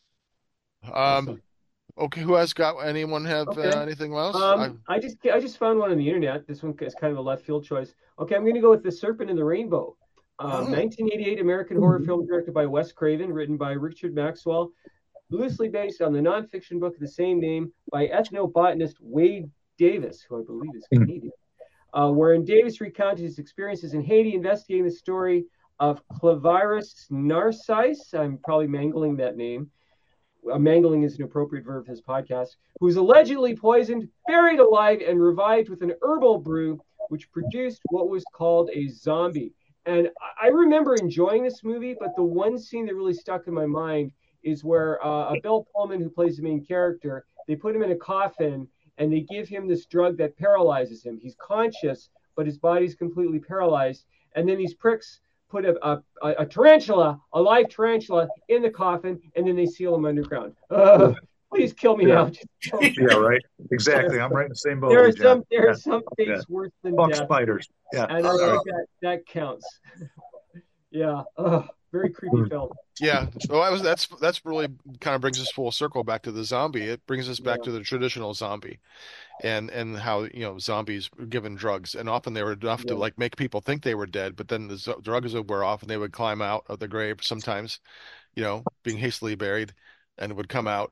Um, okay, who has got anyone have Okay. uh, anything else? Um, I just I just found one on the internet. This one is kind of a left field choice. Okay, I'm going to go with The Serpent and the Rainbow. Um, Oh. nineteen eighty-eight American horror film directed by Wes Craven, written by Richard Maxwell, loosely based on the nonfiction book of the same name by ethnobotanist Wade Davis, who I believe is Hmm. Canadian, uh, wherein Davis recounted his experiences in Haiti investigating the story of Clavirus narcisse. I'm probably mangling that name. Uh, mangling is an appropriate verb for this podcast. Who's allegedly poisoned, buried alive, and revived with an herbal brew, which produced what was called a zombie. And I remember enjoying this movie, but the one scene that really stuck in my mind is where uh, a Bill Pullman, who plays the main character, they put him in a coffin and they give him this drug that paralyzes him. He's conscious, but his body's completely paralyzed. And then these pricks put a, a, a tarantula, a live tarantula, in the coffin, and then they seal him underground. Uh, please kill me yeah. now. Kill me. Yeah, right. Exactly. I'm right in the same boat. There are John. some there yeah. are some things yeah. worse than Fuck death. spiders. Yeah. And I think that, that counts. yeah. Ugh, very creepy film. Yeah, well, that was, that's that's really kind of brings us full circle back to the zombie. It brings us back Yeah. to the traditional zombie, and and how you know zombies were given drugs, and often they were enough to Yeah. like make people think they were dead, but then the zo- drugs would wear off, and they would climb out of the grave sometimes, you know, being hastily buried, and would come out,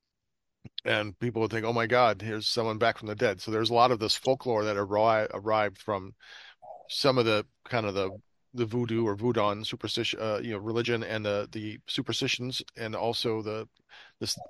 and people would think, oh my God, here's someone back from the dead. So there's a lot of this folklore that arri- arrived from some of the kind of the the voodoo or voodoo superstition, uh, you know, religion, and the the superstitions, and also the the s-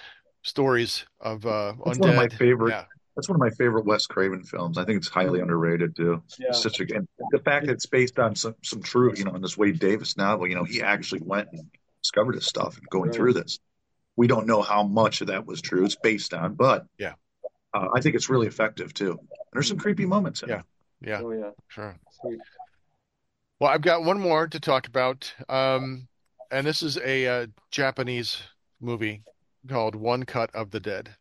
stories of uh, That's undead. one of my favorite. Yeah, That's one of my favorite Wes Craven films. I think it's highly underrated too. Yeah. It's such a and the fact that it's based on some some true, you know, in this Wade Davis novel. You know, he actually went and discovered this stuff and going Right. through this. We don't know how much of that was true. It's based on, but Yeah. uh, I think it's really effective too. And there's some creepy moments in Yeah. it. yeah, Oh yeah. sure. Sweet. Well, I've got one more to talk about, um, and this is a uh, Japanese movie called One Cut of the Dead.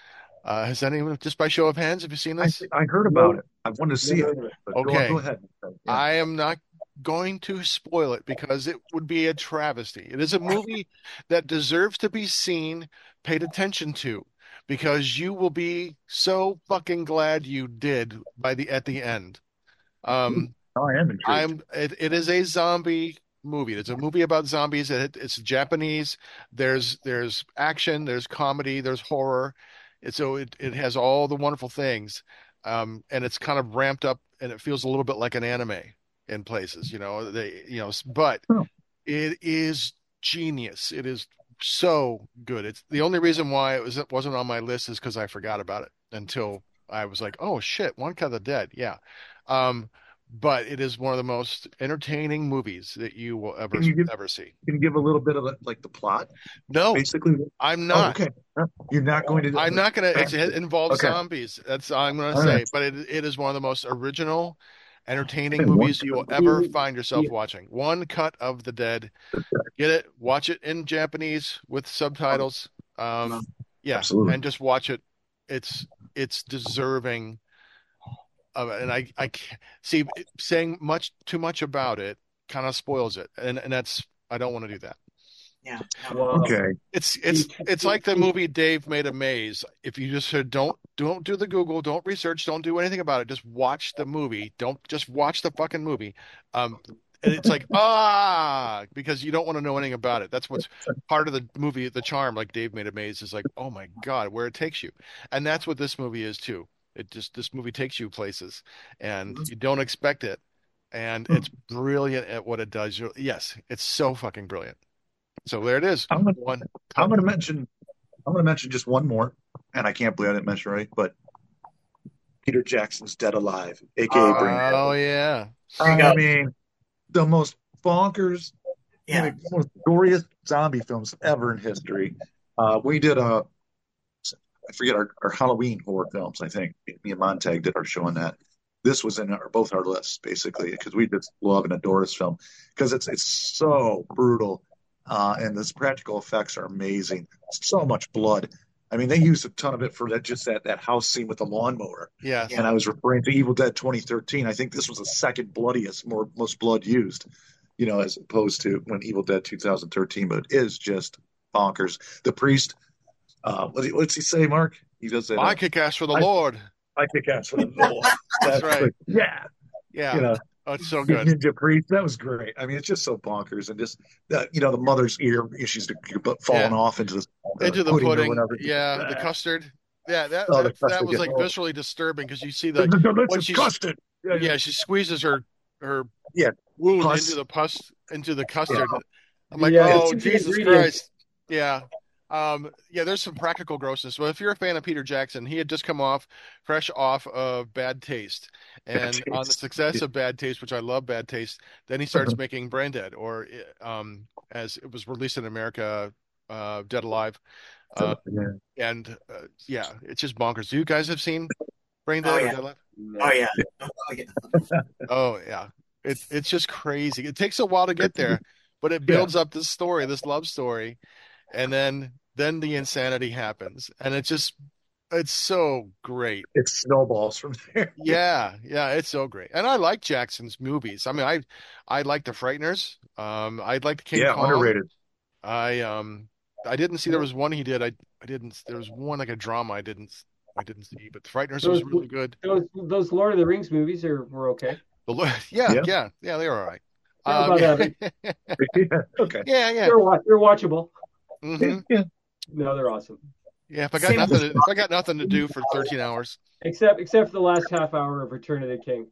Uh, has anyone, just by show of hands, have you seen I, this? I heard about it. I wanted to see Never it. heard of it. But go, Okay. go ahead. Yeah. I am not going to spoil it because it would be a travesty. It is a movie that deserves to be seen, paid attention to, because you will be so fucking glad you did by the at the end. Um, Oh, I am intrigued. I'm. It, it is a zombie movie. It's a movie about zombies. It, it's Japanese. There's there's action. There's comedy. There's horror. And so it it has all the wonderful things, um, and it's kind of ramped up, and it feels a little bit like an anime in places. You know, they you know, but Oh. it is genius. It is so good. It's the only reason why it was it wasn't on my list is because I forgot about it until I was like, oh shit, One Cut of the Dead. Yeah. Um, but it is one of the most entertaining movies that you will ever Can you give- ever see. Can you give a little bit of the, like the plot? No, Basically, I'm oh, not. okay. You're not going to. do I'm not gonna. It, it involves Okay. zombies. That's all I'm gonna All say. right. But it it is one of the most original, entertaining Okay, One movies Cut you will of the ever Dead. find yourself Yeah. watching. One Cut of the Dead. Get it? Watch it in Japanese with subtitles. Um, yeah, Absolutely. and just watch it. It's it's deserving of it. And I I can't, see saying much too much about it kind of spoils it, and and that's I don't want to do that. Yeah. Wow. Okay. It's it's it's like the movie Dave Made a Maze. If you just said don't don't do the Google, don't research, don't do anything about it, just watch the movie. Don't just watch the fucking movie. Um, and it's like ah, because you don't want to know anything about it. That's what's part of the movie, the charm. Like Dave Made a Maze is like, oh my God, where it takes you, and that's what this movie is too. It just this movie takes you places, and you don't expect it, and it's brilliant at what it does. You're, yes, it's so fucking brilliant. So there it is. I'm gonna, One. I'm going to mention. I'm going to mention just one more, and I can't believe I didn't mention it right, but Peter Jackson's Dead Alive, aka Oh, Brain Dead. Oh yeah. There you I go. mean, the most bonkers, Yeah. like, most glorious zombie films ever in history. Uh, we did a, I forget our, our Halloween horror films. I think me and Montag did our show on that. This was in our, both our lists basically because we just love and adore this film because it's it's so brutal, uh, and this practical effects are amazing. So much blood. I mean, they used a ton of it for that just that that house scene with the lawnmower. Yes. And I was referring to Evil Dead twenty thirteen. I think this was the second bloodiest, more most blood used, you know, as opposed to when Evil Dead two thousand thirteen. But it is just bonkers. The priest, uh, what, what's he say, Mark? He does that. I Uh, kick ass for the I- Lord. I kick ass for the Lord. That's right. great. Yeah, Yeah. you know, Oh, it's so the good. Ninja priest. That was great. I mean, it's just so bonkers, and just that you know, the mother's ear, she's falling Yeah. off into the Into the pudding, pudding. or whatever. Yeah. The custard. Yeah. That Oh, the that, that custard, was yeah. like Oh. visually disturbing because you see The, the the delicious when she's- custard. yeah she squeezes her her Yeah. wound Pus. into the pus into the custard. Yeah. I'm like, Yeah, oh it's the Jesus ingredients. Christ. Yeah. Um, yeah, there's some practical grossness. Well, if you're a fan of Peter Jackson, he had just come off fresh off of Bad Taste. And Taste. on the success of Bad Taste, which I love Bad Taste, then he starts making Brain Dead, or um as it was released in America, uh Dead Alive. Uh, yeah. and uh, yeah, it's just bonkers. Do you guys have seen Brain Dead Oh, or yeah. Dead Alive? Oh yeah. Oh yeah. Oh yeah. It's it's just crazy. It takes a while to get there, but it builds up this story, this love story, and then then the insanity happens, and it just it's so great. It snowballs from there. Yeah, yeah, it's so great. And I like Jackson's movies. I mean, I I like The Frighteners. Um, I like King Yeah, Kong. underrated. I um I didn't see there was one he did. I I didn't there was one like a drama I didn't I didn't see, but The Frighteners was Those- really good. Those those Lord of the Rings movies are were okay. The lo- yeah, Yeah. yeah, yeah, they were all right. They're Um, about yeah. Okay. yeah, yeah. They're wa- they're watchable. hmm Yeah. No, they're awesome. Yeah, if I got Same nothing, with- to, if I got nothing to do for thirteen hours, Except except for the last half hour of Return of the King.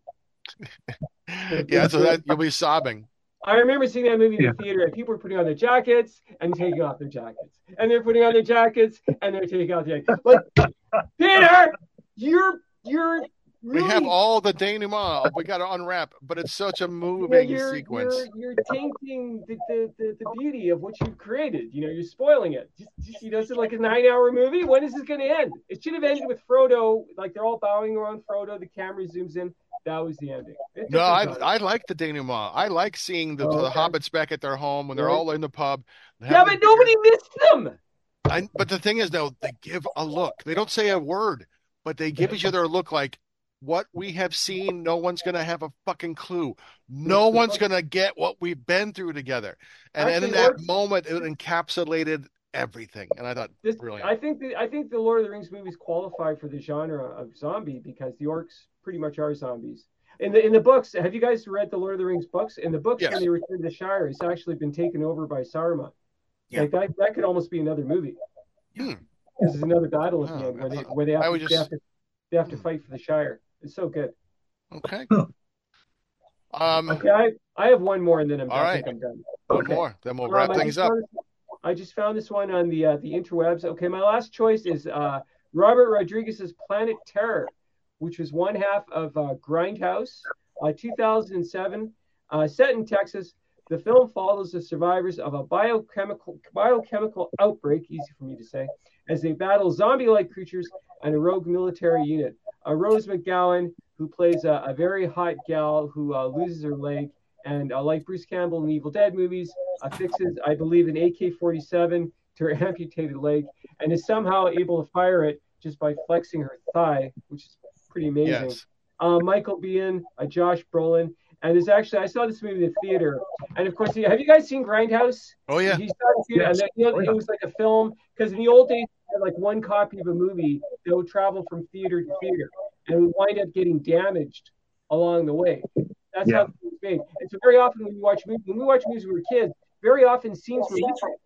yeah, so that you'll be sobbing. I remember seeing that movie in Yeah. the theater, and people were putting on their jackets and taking off their jackets, and they're putting on their jackets and they're taking off their jackets. Like, Peter, you're you're We really, have all the denouement. We got to unwrap, but it's such a yeah, moving you're, sequence. you're you're tainting the, the, the, the beauty of what you've created. You know, you're spoiling it. Just, just you know, it's like a nine-hour movie. When is this going to end? It should have ended with Frodo, like they're all bowing around Frodo. The camera zooms in. That was the ending. It No, took I some time. I like the denouement. I like seeing the, Oh, the okay. hobbits back at their home when they're Right. all in the pub. yeah, having but a nobody missed them. I, but the thing is, though, they give a look. They don't say a word, but they give each other a look like, what we have seen, no one's going to have a fucking clue. No one's going to get what we've been through together. And, and in Actually, that Lord- moment, it encapsulated everything. And I thought, This, brilliant. I think the I think the Lord of the Rings movies qualify for the genre of zombie because the orcs pretty much are zombies. In the in the books, have you guys read the Lord of the Rings books? In the books, Yes. when they return to the Shire, it's actually been taken over by Saruman. Yeah. Like that, that could almost be another movie. Hmm. Because there's another battle at the Oh, end where they I thought- where they have, I to, would they just- have to they have to Hmm. fight for the Shire. It's so good. Okay. Huh. Um, Okay, I I have one more and then I'm All done. I right. think I'm done. one Okay. more, then we'll Um, wrap I things just up. found this- I just found this one on the uh, the interwebs. Okay, my last choice is uh, Robert Rodriguez's Planet Terror, which was one half of uh, Grindhouse, uh, two thousand seven, uh, set in Texas. The film follows the survivors of a biochemical biochemical outbreak, easy for me to say, as they battle zombie-like creatures and a rogue military unit. Uh, Rose McGowan, who plays a, a very hot gal who uh, loses her leg, and uh, like Bruce Campbell in the Evil Dead movies, uh, fixes, I believe, an A K forty-seven to her amputated leg, and is somehow able to fire it just by flexing her thigh, which is pretty amazing. Yes. Uh, Michael Biehn, uh, Josh Brolin, and there's actually I saw this movie in the theater, and of course, have you guys seen Grindhouse? Oh, yeah. He saw it in the theater, and then, you know, it was like a film because in the old days, you had like one copy of a movie that would travel from theater to theater, and would wind up getting damaged along the way. That's Yeah. how it was made. And so very often when we watch movies, when we watch movies when we were kids, very often scenes were missing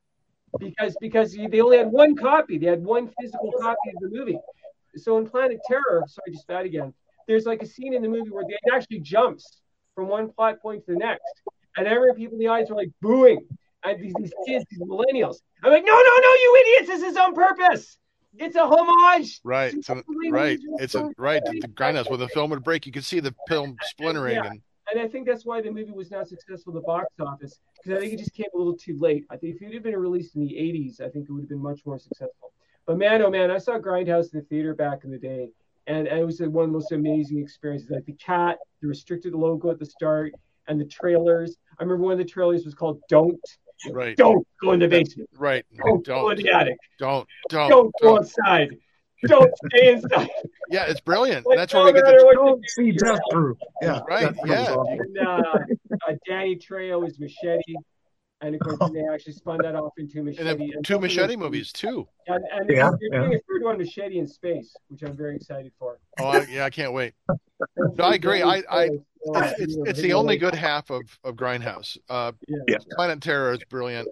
because because they only had one copy. They had one physical copy of the movie. So in Planet Terror, sorry, just bad again. There's like a scene in the movie where it actually jumps from one plot point to the next, and I remember people in the audience were like booing, and these, these kids, these millennials. I'm like, no, no, no, you idiots! This is on purpose. It's a homage. Right. to So, totally right. original It's a, film. right. The, the grindhouse where the film would break, you could see the film splintering. Yeah. And And I think that's why the movie was not successful at the box office because I think it just came a little too late. I think if it had been released in the eighties, I think it would have been much more successful. But man, oh man, I saw Grindhouse in the theater back in the day, and, and it was one of the most amazing experiences. Like the cat, the restricted logo at the start, and the trailers. I remember one of the trailers was called "Don't right. Don't go in the basement. Right. Don't, go in Don't. the attic. Don't. Don't. Don't go Don't. outside. Don't stay inside." Yeah, it's brilliant. Like, That's no where we get matter the. what Don't you see do, death through. Yeah. Right, that was yeah. awesome. And uh, uh, Danny Trejo is Machete, and of course they actually spun that off into And Machete. then and two both of Machete those- movies, too. And, and Yeah, they're doing yeah. a third one, Machete in Space, which I'm very excited for. Oh, I, yeah, I can't wait. No, I agree. I, I, it's, it's, it's the only good half of, of Grindhouse. Uh, Yeah. Yeah. Planet Terror is brilliant.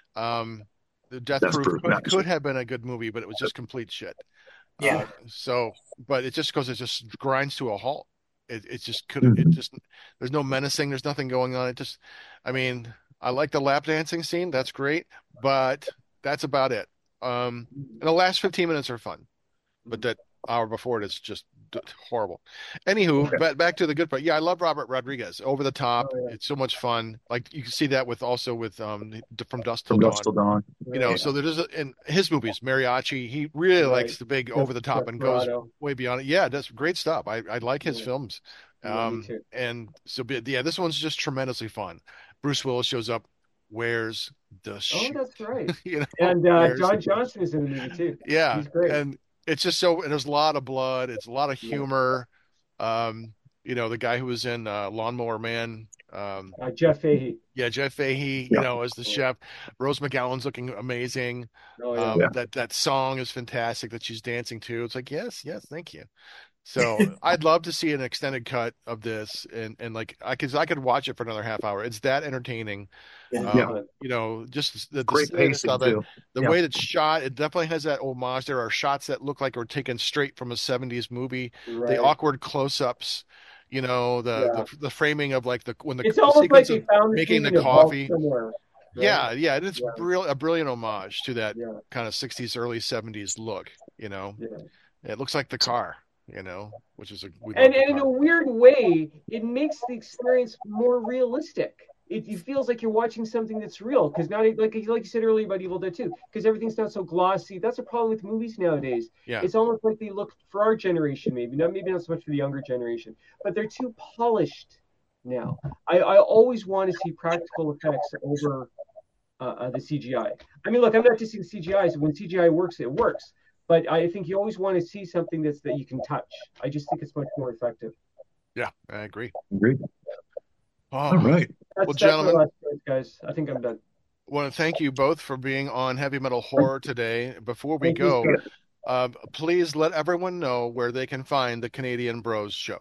Um, the Death Death Proof Proof, could, not- could have been a good movie, but it was just complete shit. Yeah. Uh, so, but it just goes, it just grinds to a halt. It it just couldn't. It just there's no menacing. There's nothing going on. It just, I mean, I like the lap dancing scene. That's great, but that's about it. Um, and the last fifteen minutes are fun, but that hour before it is just d- horrible. Anywho, Okay. ba- back to the good part. Yeah, I love Robert Rodriguez. Over the top. Oh, yeah. It's so much fun. Like you can see that with also with um From Dusk Till From Dawn. Dusk Till Dawn. You know, Right. so there's a, in his movies, Mariachi, he really Right. likes the big over the top and goes Desperado. way beyond it. Yeah, that's great stuff. I, I like his Yeah. films. Yeah, me Um, too. and so, but yeah, this one's just tremendously fun. Bruce Willis shows up. Where's the Oh, shoe? that's right. You know, And uh, where's- John Johnson is in the movie too. yeah, He's great. and it's just so, and there's a lot of blood. It's a lot of Yeah. humor. Um, you know, the guy who was in uh, Lawnmower Man. Um, Uh, Jeff Fahey. yeah, Jeff Fahey, Yeah. you know, as the chef. Rose McGowan's looking amazing. Oh yeah. Um, Yeah. That that song is fantastic that she's dancing to. It's like, yes, yes, thank you. So I'd love to see an extended cut of this, and and like I could I could watch it for another half hour. It's that entertaining. Yeah. Um, Yeah. You know, just the, the Great silliness pacing of it, too. the Yeah. way it's shot. It definitely has that homage. There are shots that look like were taken straight from a seventies movie. Right. The awkward close-ups. You know, the, Yeah. the the framing of like the when the, It's the almost like sequence they of found the making thing the in a vault coffee. somewhere. right? Yeah, yeah, and it's Yeah. brill- a brilliant homage to that Yeah. kind of sixties, early seventies look. You know, Yeah. it looks like the car. You know, which is a we love And, the and in a car. weird way, it makes the experience more realistic. It, it feels like you're watching something that's real because now, like like you said earlier about Evil Dead two, because everything's not so glossy. That's a problem with movies nowadays. Yeah, It's almost like they look for our generation, maybe not maybe not so much for the younger generation, but they're too polished now. I, I always want to see practical effects over uh, uh, the C G I. I mean, look, I'm not just saying C G I. So when C G I works, it works. But I think you always want to see something that's that you can touch. I just think it's much more effective. yeah, I agree. Agreed. Oh, All right. That's, Well, that's gentlemen- my last choice, guys. I think I'm done. want to thank you both for being on Heavy Metal Horror today. Before we Thank you, go, sir. um, please let everyone know where they can find the Canadian Bros Show.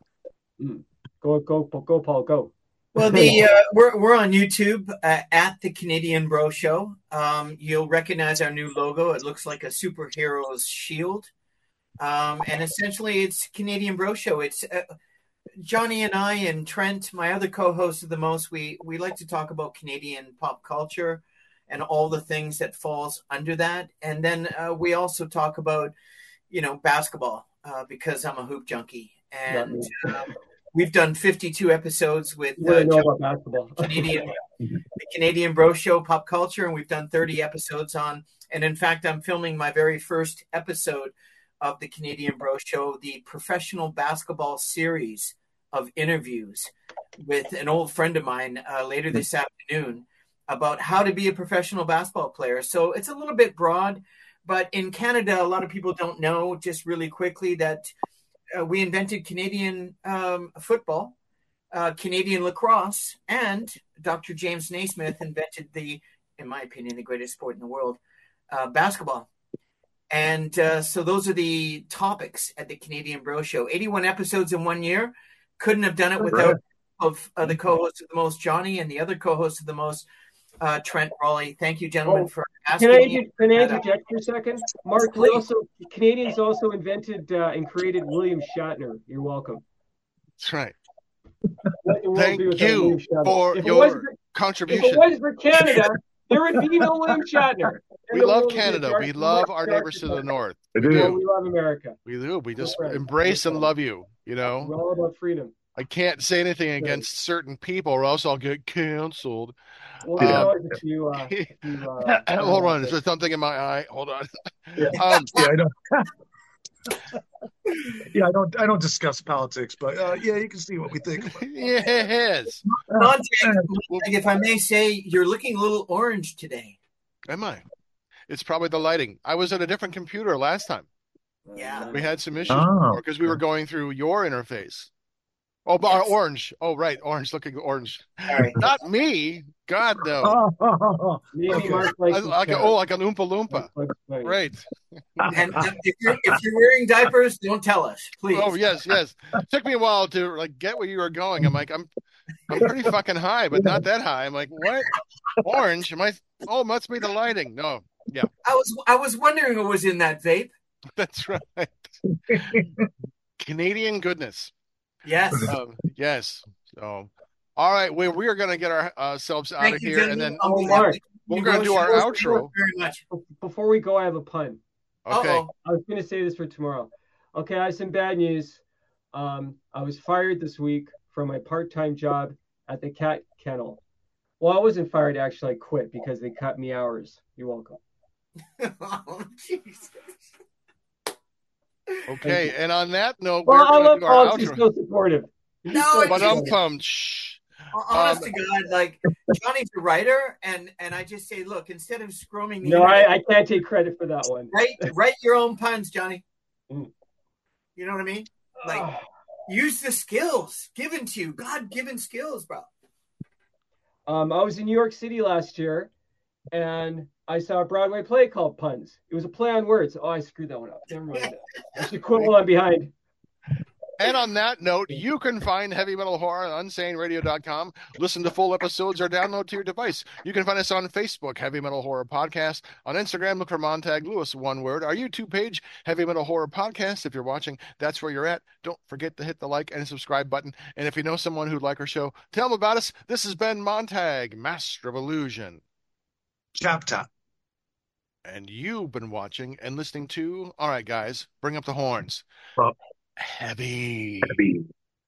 Go, go, go, Paul, go. Well, the uh, we're we're on YouTube uh, at the Canadian Bro Show. Um, you'll recognize our new logo. It looks like a superhero's shield, um, and essentially, it's Canadian Bro Show. It's uh, Johnny and I and Trent, my other co-host of the most. We we like to talk about Canadian pop culture and all the things that falls under that, and then uh, we also talk about you know basketball uh, because I'm a hoop junkie, and um, we've done fifty-two episodes with What do uh, you know John- about basketball? Canadian, the Canadian Bro Show pop culture, and we've done thirty episodes on. And in fact, I'm filming my very first episode of the Canadian Bro Show, the professional basketball series of interviews with an old friend of mine uh, later this afternoon about how to be a professional basketball player. So it's a little bit broad, but in Canada, a lot of people don't know, just really quickly, that uh, we invented Canadian um, football. Uh, Canadian lacrosse, and Doctor James Naismith invented the, in my opinion, the greatest sport in the world, uh, basketball. And uh, so those are the topics at the Canadian Bro Show. eighty-one episodes in one year. Couldn't have done it without of uh, the co-host of the most, Johnny, and the other co-host of the most, uh, Trent Raleigh. Thank you, gentlemen, Oh, for asking Can I, me. can I interject for a second? Mark, we Please. also Canadians also invented uh, and created William Shatner. You're welcome. That's right. What the world Thank be without you William Shatner? for if your it wasn't for, if contribution. it was for Canada, there would be no William Shatner. And We the love world would be a Canada. dark- We love much our darker neighbors to the place. north. I We do. Well, do. we love America. We do. We just We're friends. embrace We're and friends. love you. You know, We're all about freedom. I can't say anything against certain people, or else I'll get canceled. Well, Um, you know, if you, uh, if you, uh, Hold on, is there something in my eye? Hold on. Yeah. Um, Yeah, I don't. yeah, I don't. I don't discuss politics, but uh, yeah, you can see what we think. yes. Montag, Montag, if I may say, you're looking a little orange today. Am I? It's probably the lighting. I was at a different computer last time. Yeah. We had some issues Oh, because we were going through your interface. Oh, but Yes. orange. Oh, right, orange. Looking orange. Sorry. Not me. God no. Oh, oh, oh, oh. Maybe Okay. Mark I, likes his like a, cat. oh, like an Oompa Loompa. Like Bugs Bunny. Right. And uh, if you're, if you're wearing diapers, don't tell us, please. Oh yes, yes. It took me a while to like get where you were going. I'm like, I'm, I'm pretty fucking high, but not that high. I'm like, what? Orange? Am I? Oh, must be the lighting. No, yeah, I was I was wondering what was in that vape. that's right. Canadian goodness. Yes. Um, yes. So, all right, we we are going to get our, ourselves out Thank of you, here, and gentlemen. then On Oh, behalf Mark. of we're you going to both, do our thank you outro. very much. Before we go, I have a pun. Okay. Uh-oh. I was going to say this for tomorrow. Okay, I have some bad news. Um, I was fired this week from my part-time job at the cat kennel. Well, I wasn't fired, actually. I quit because they cut me hours. You're welcome. Oh, Jesus. Okay, and on that note, Well, we're I going love to do our Paul. He's outro. so supportive. He's No, so it's- But I'm supportive. pumped. Shh. Honest Um, to God, like Johnny's a writer, and and I just say, look, instead of scrumming the No, internet, I, I can't take credit for that one. write write your own puns, Johnny. Mm. You know what I mean? Like Ah. use the skills given to you, God-given skills, bro. Um, I was in New York City last year, and I saw a Broadway play called Puns. It was a play on words. Oh, I screwed that one up. Never mind. I should quit while I'm behind. And on that note, you can find Heavy Metal Horror on unsane radio dot com. Listen to full episodes or download to your device. You can find us on Facebook, Heavy Metal Horror Podcast. On Instagram, look for Montag Lewis, one word. Our YouTube page, Heavy Metal Horror Podcast. If you're watching, that's where you're at. Don't forget to hit the like and subscribe button. And if you know someone who'd like our show, tell them about us. This has been Montag, Master of Illusion. Chapter. And you've been watching and listening to, all right, guys, bring up the horns. Well, Heavy Heavy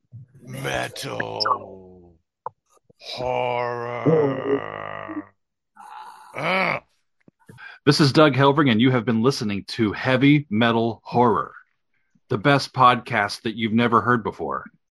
Metal Horror. Ah. This is Doug Helvering, and you have been listening to Heavy Metal Horror, the best podcast that you've never heard before.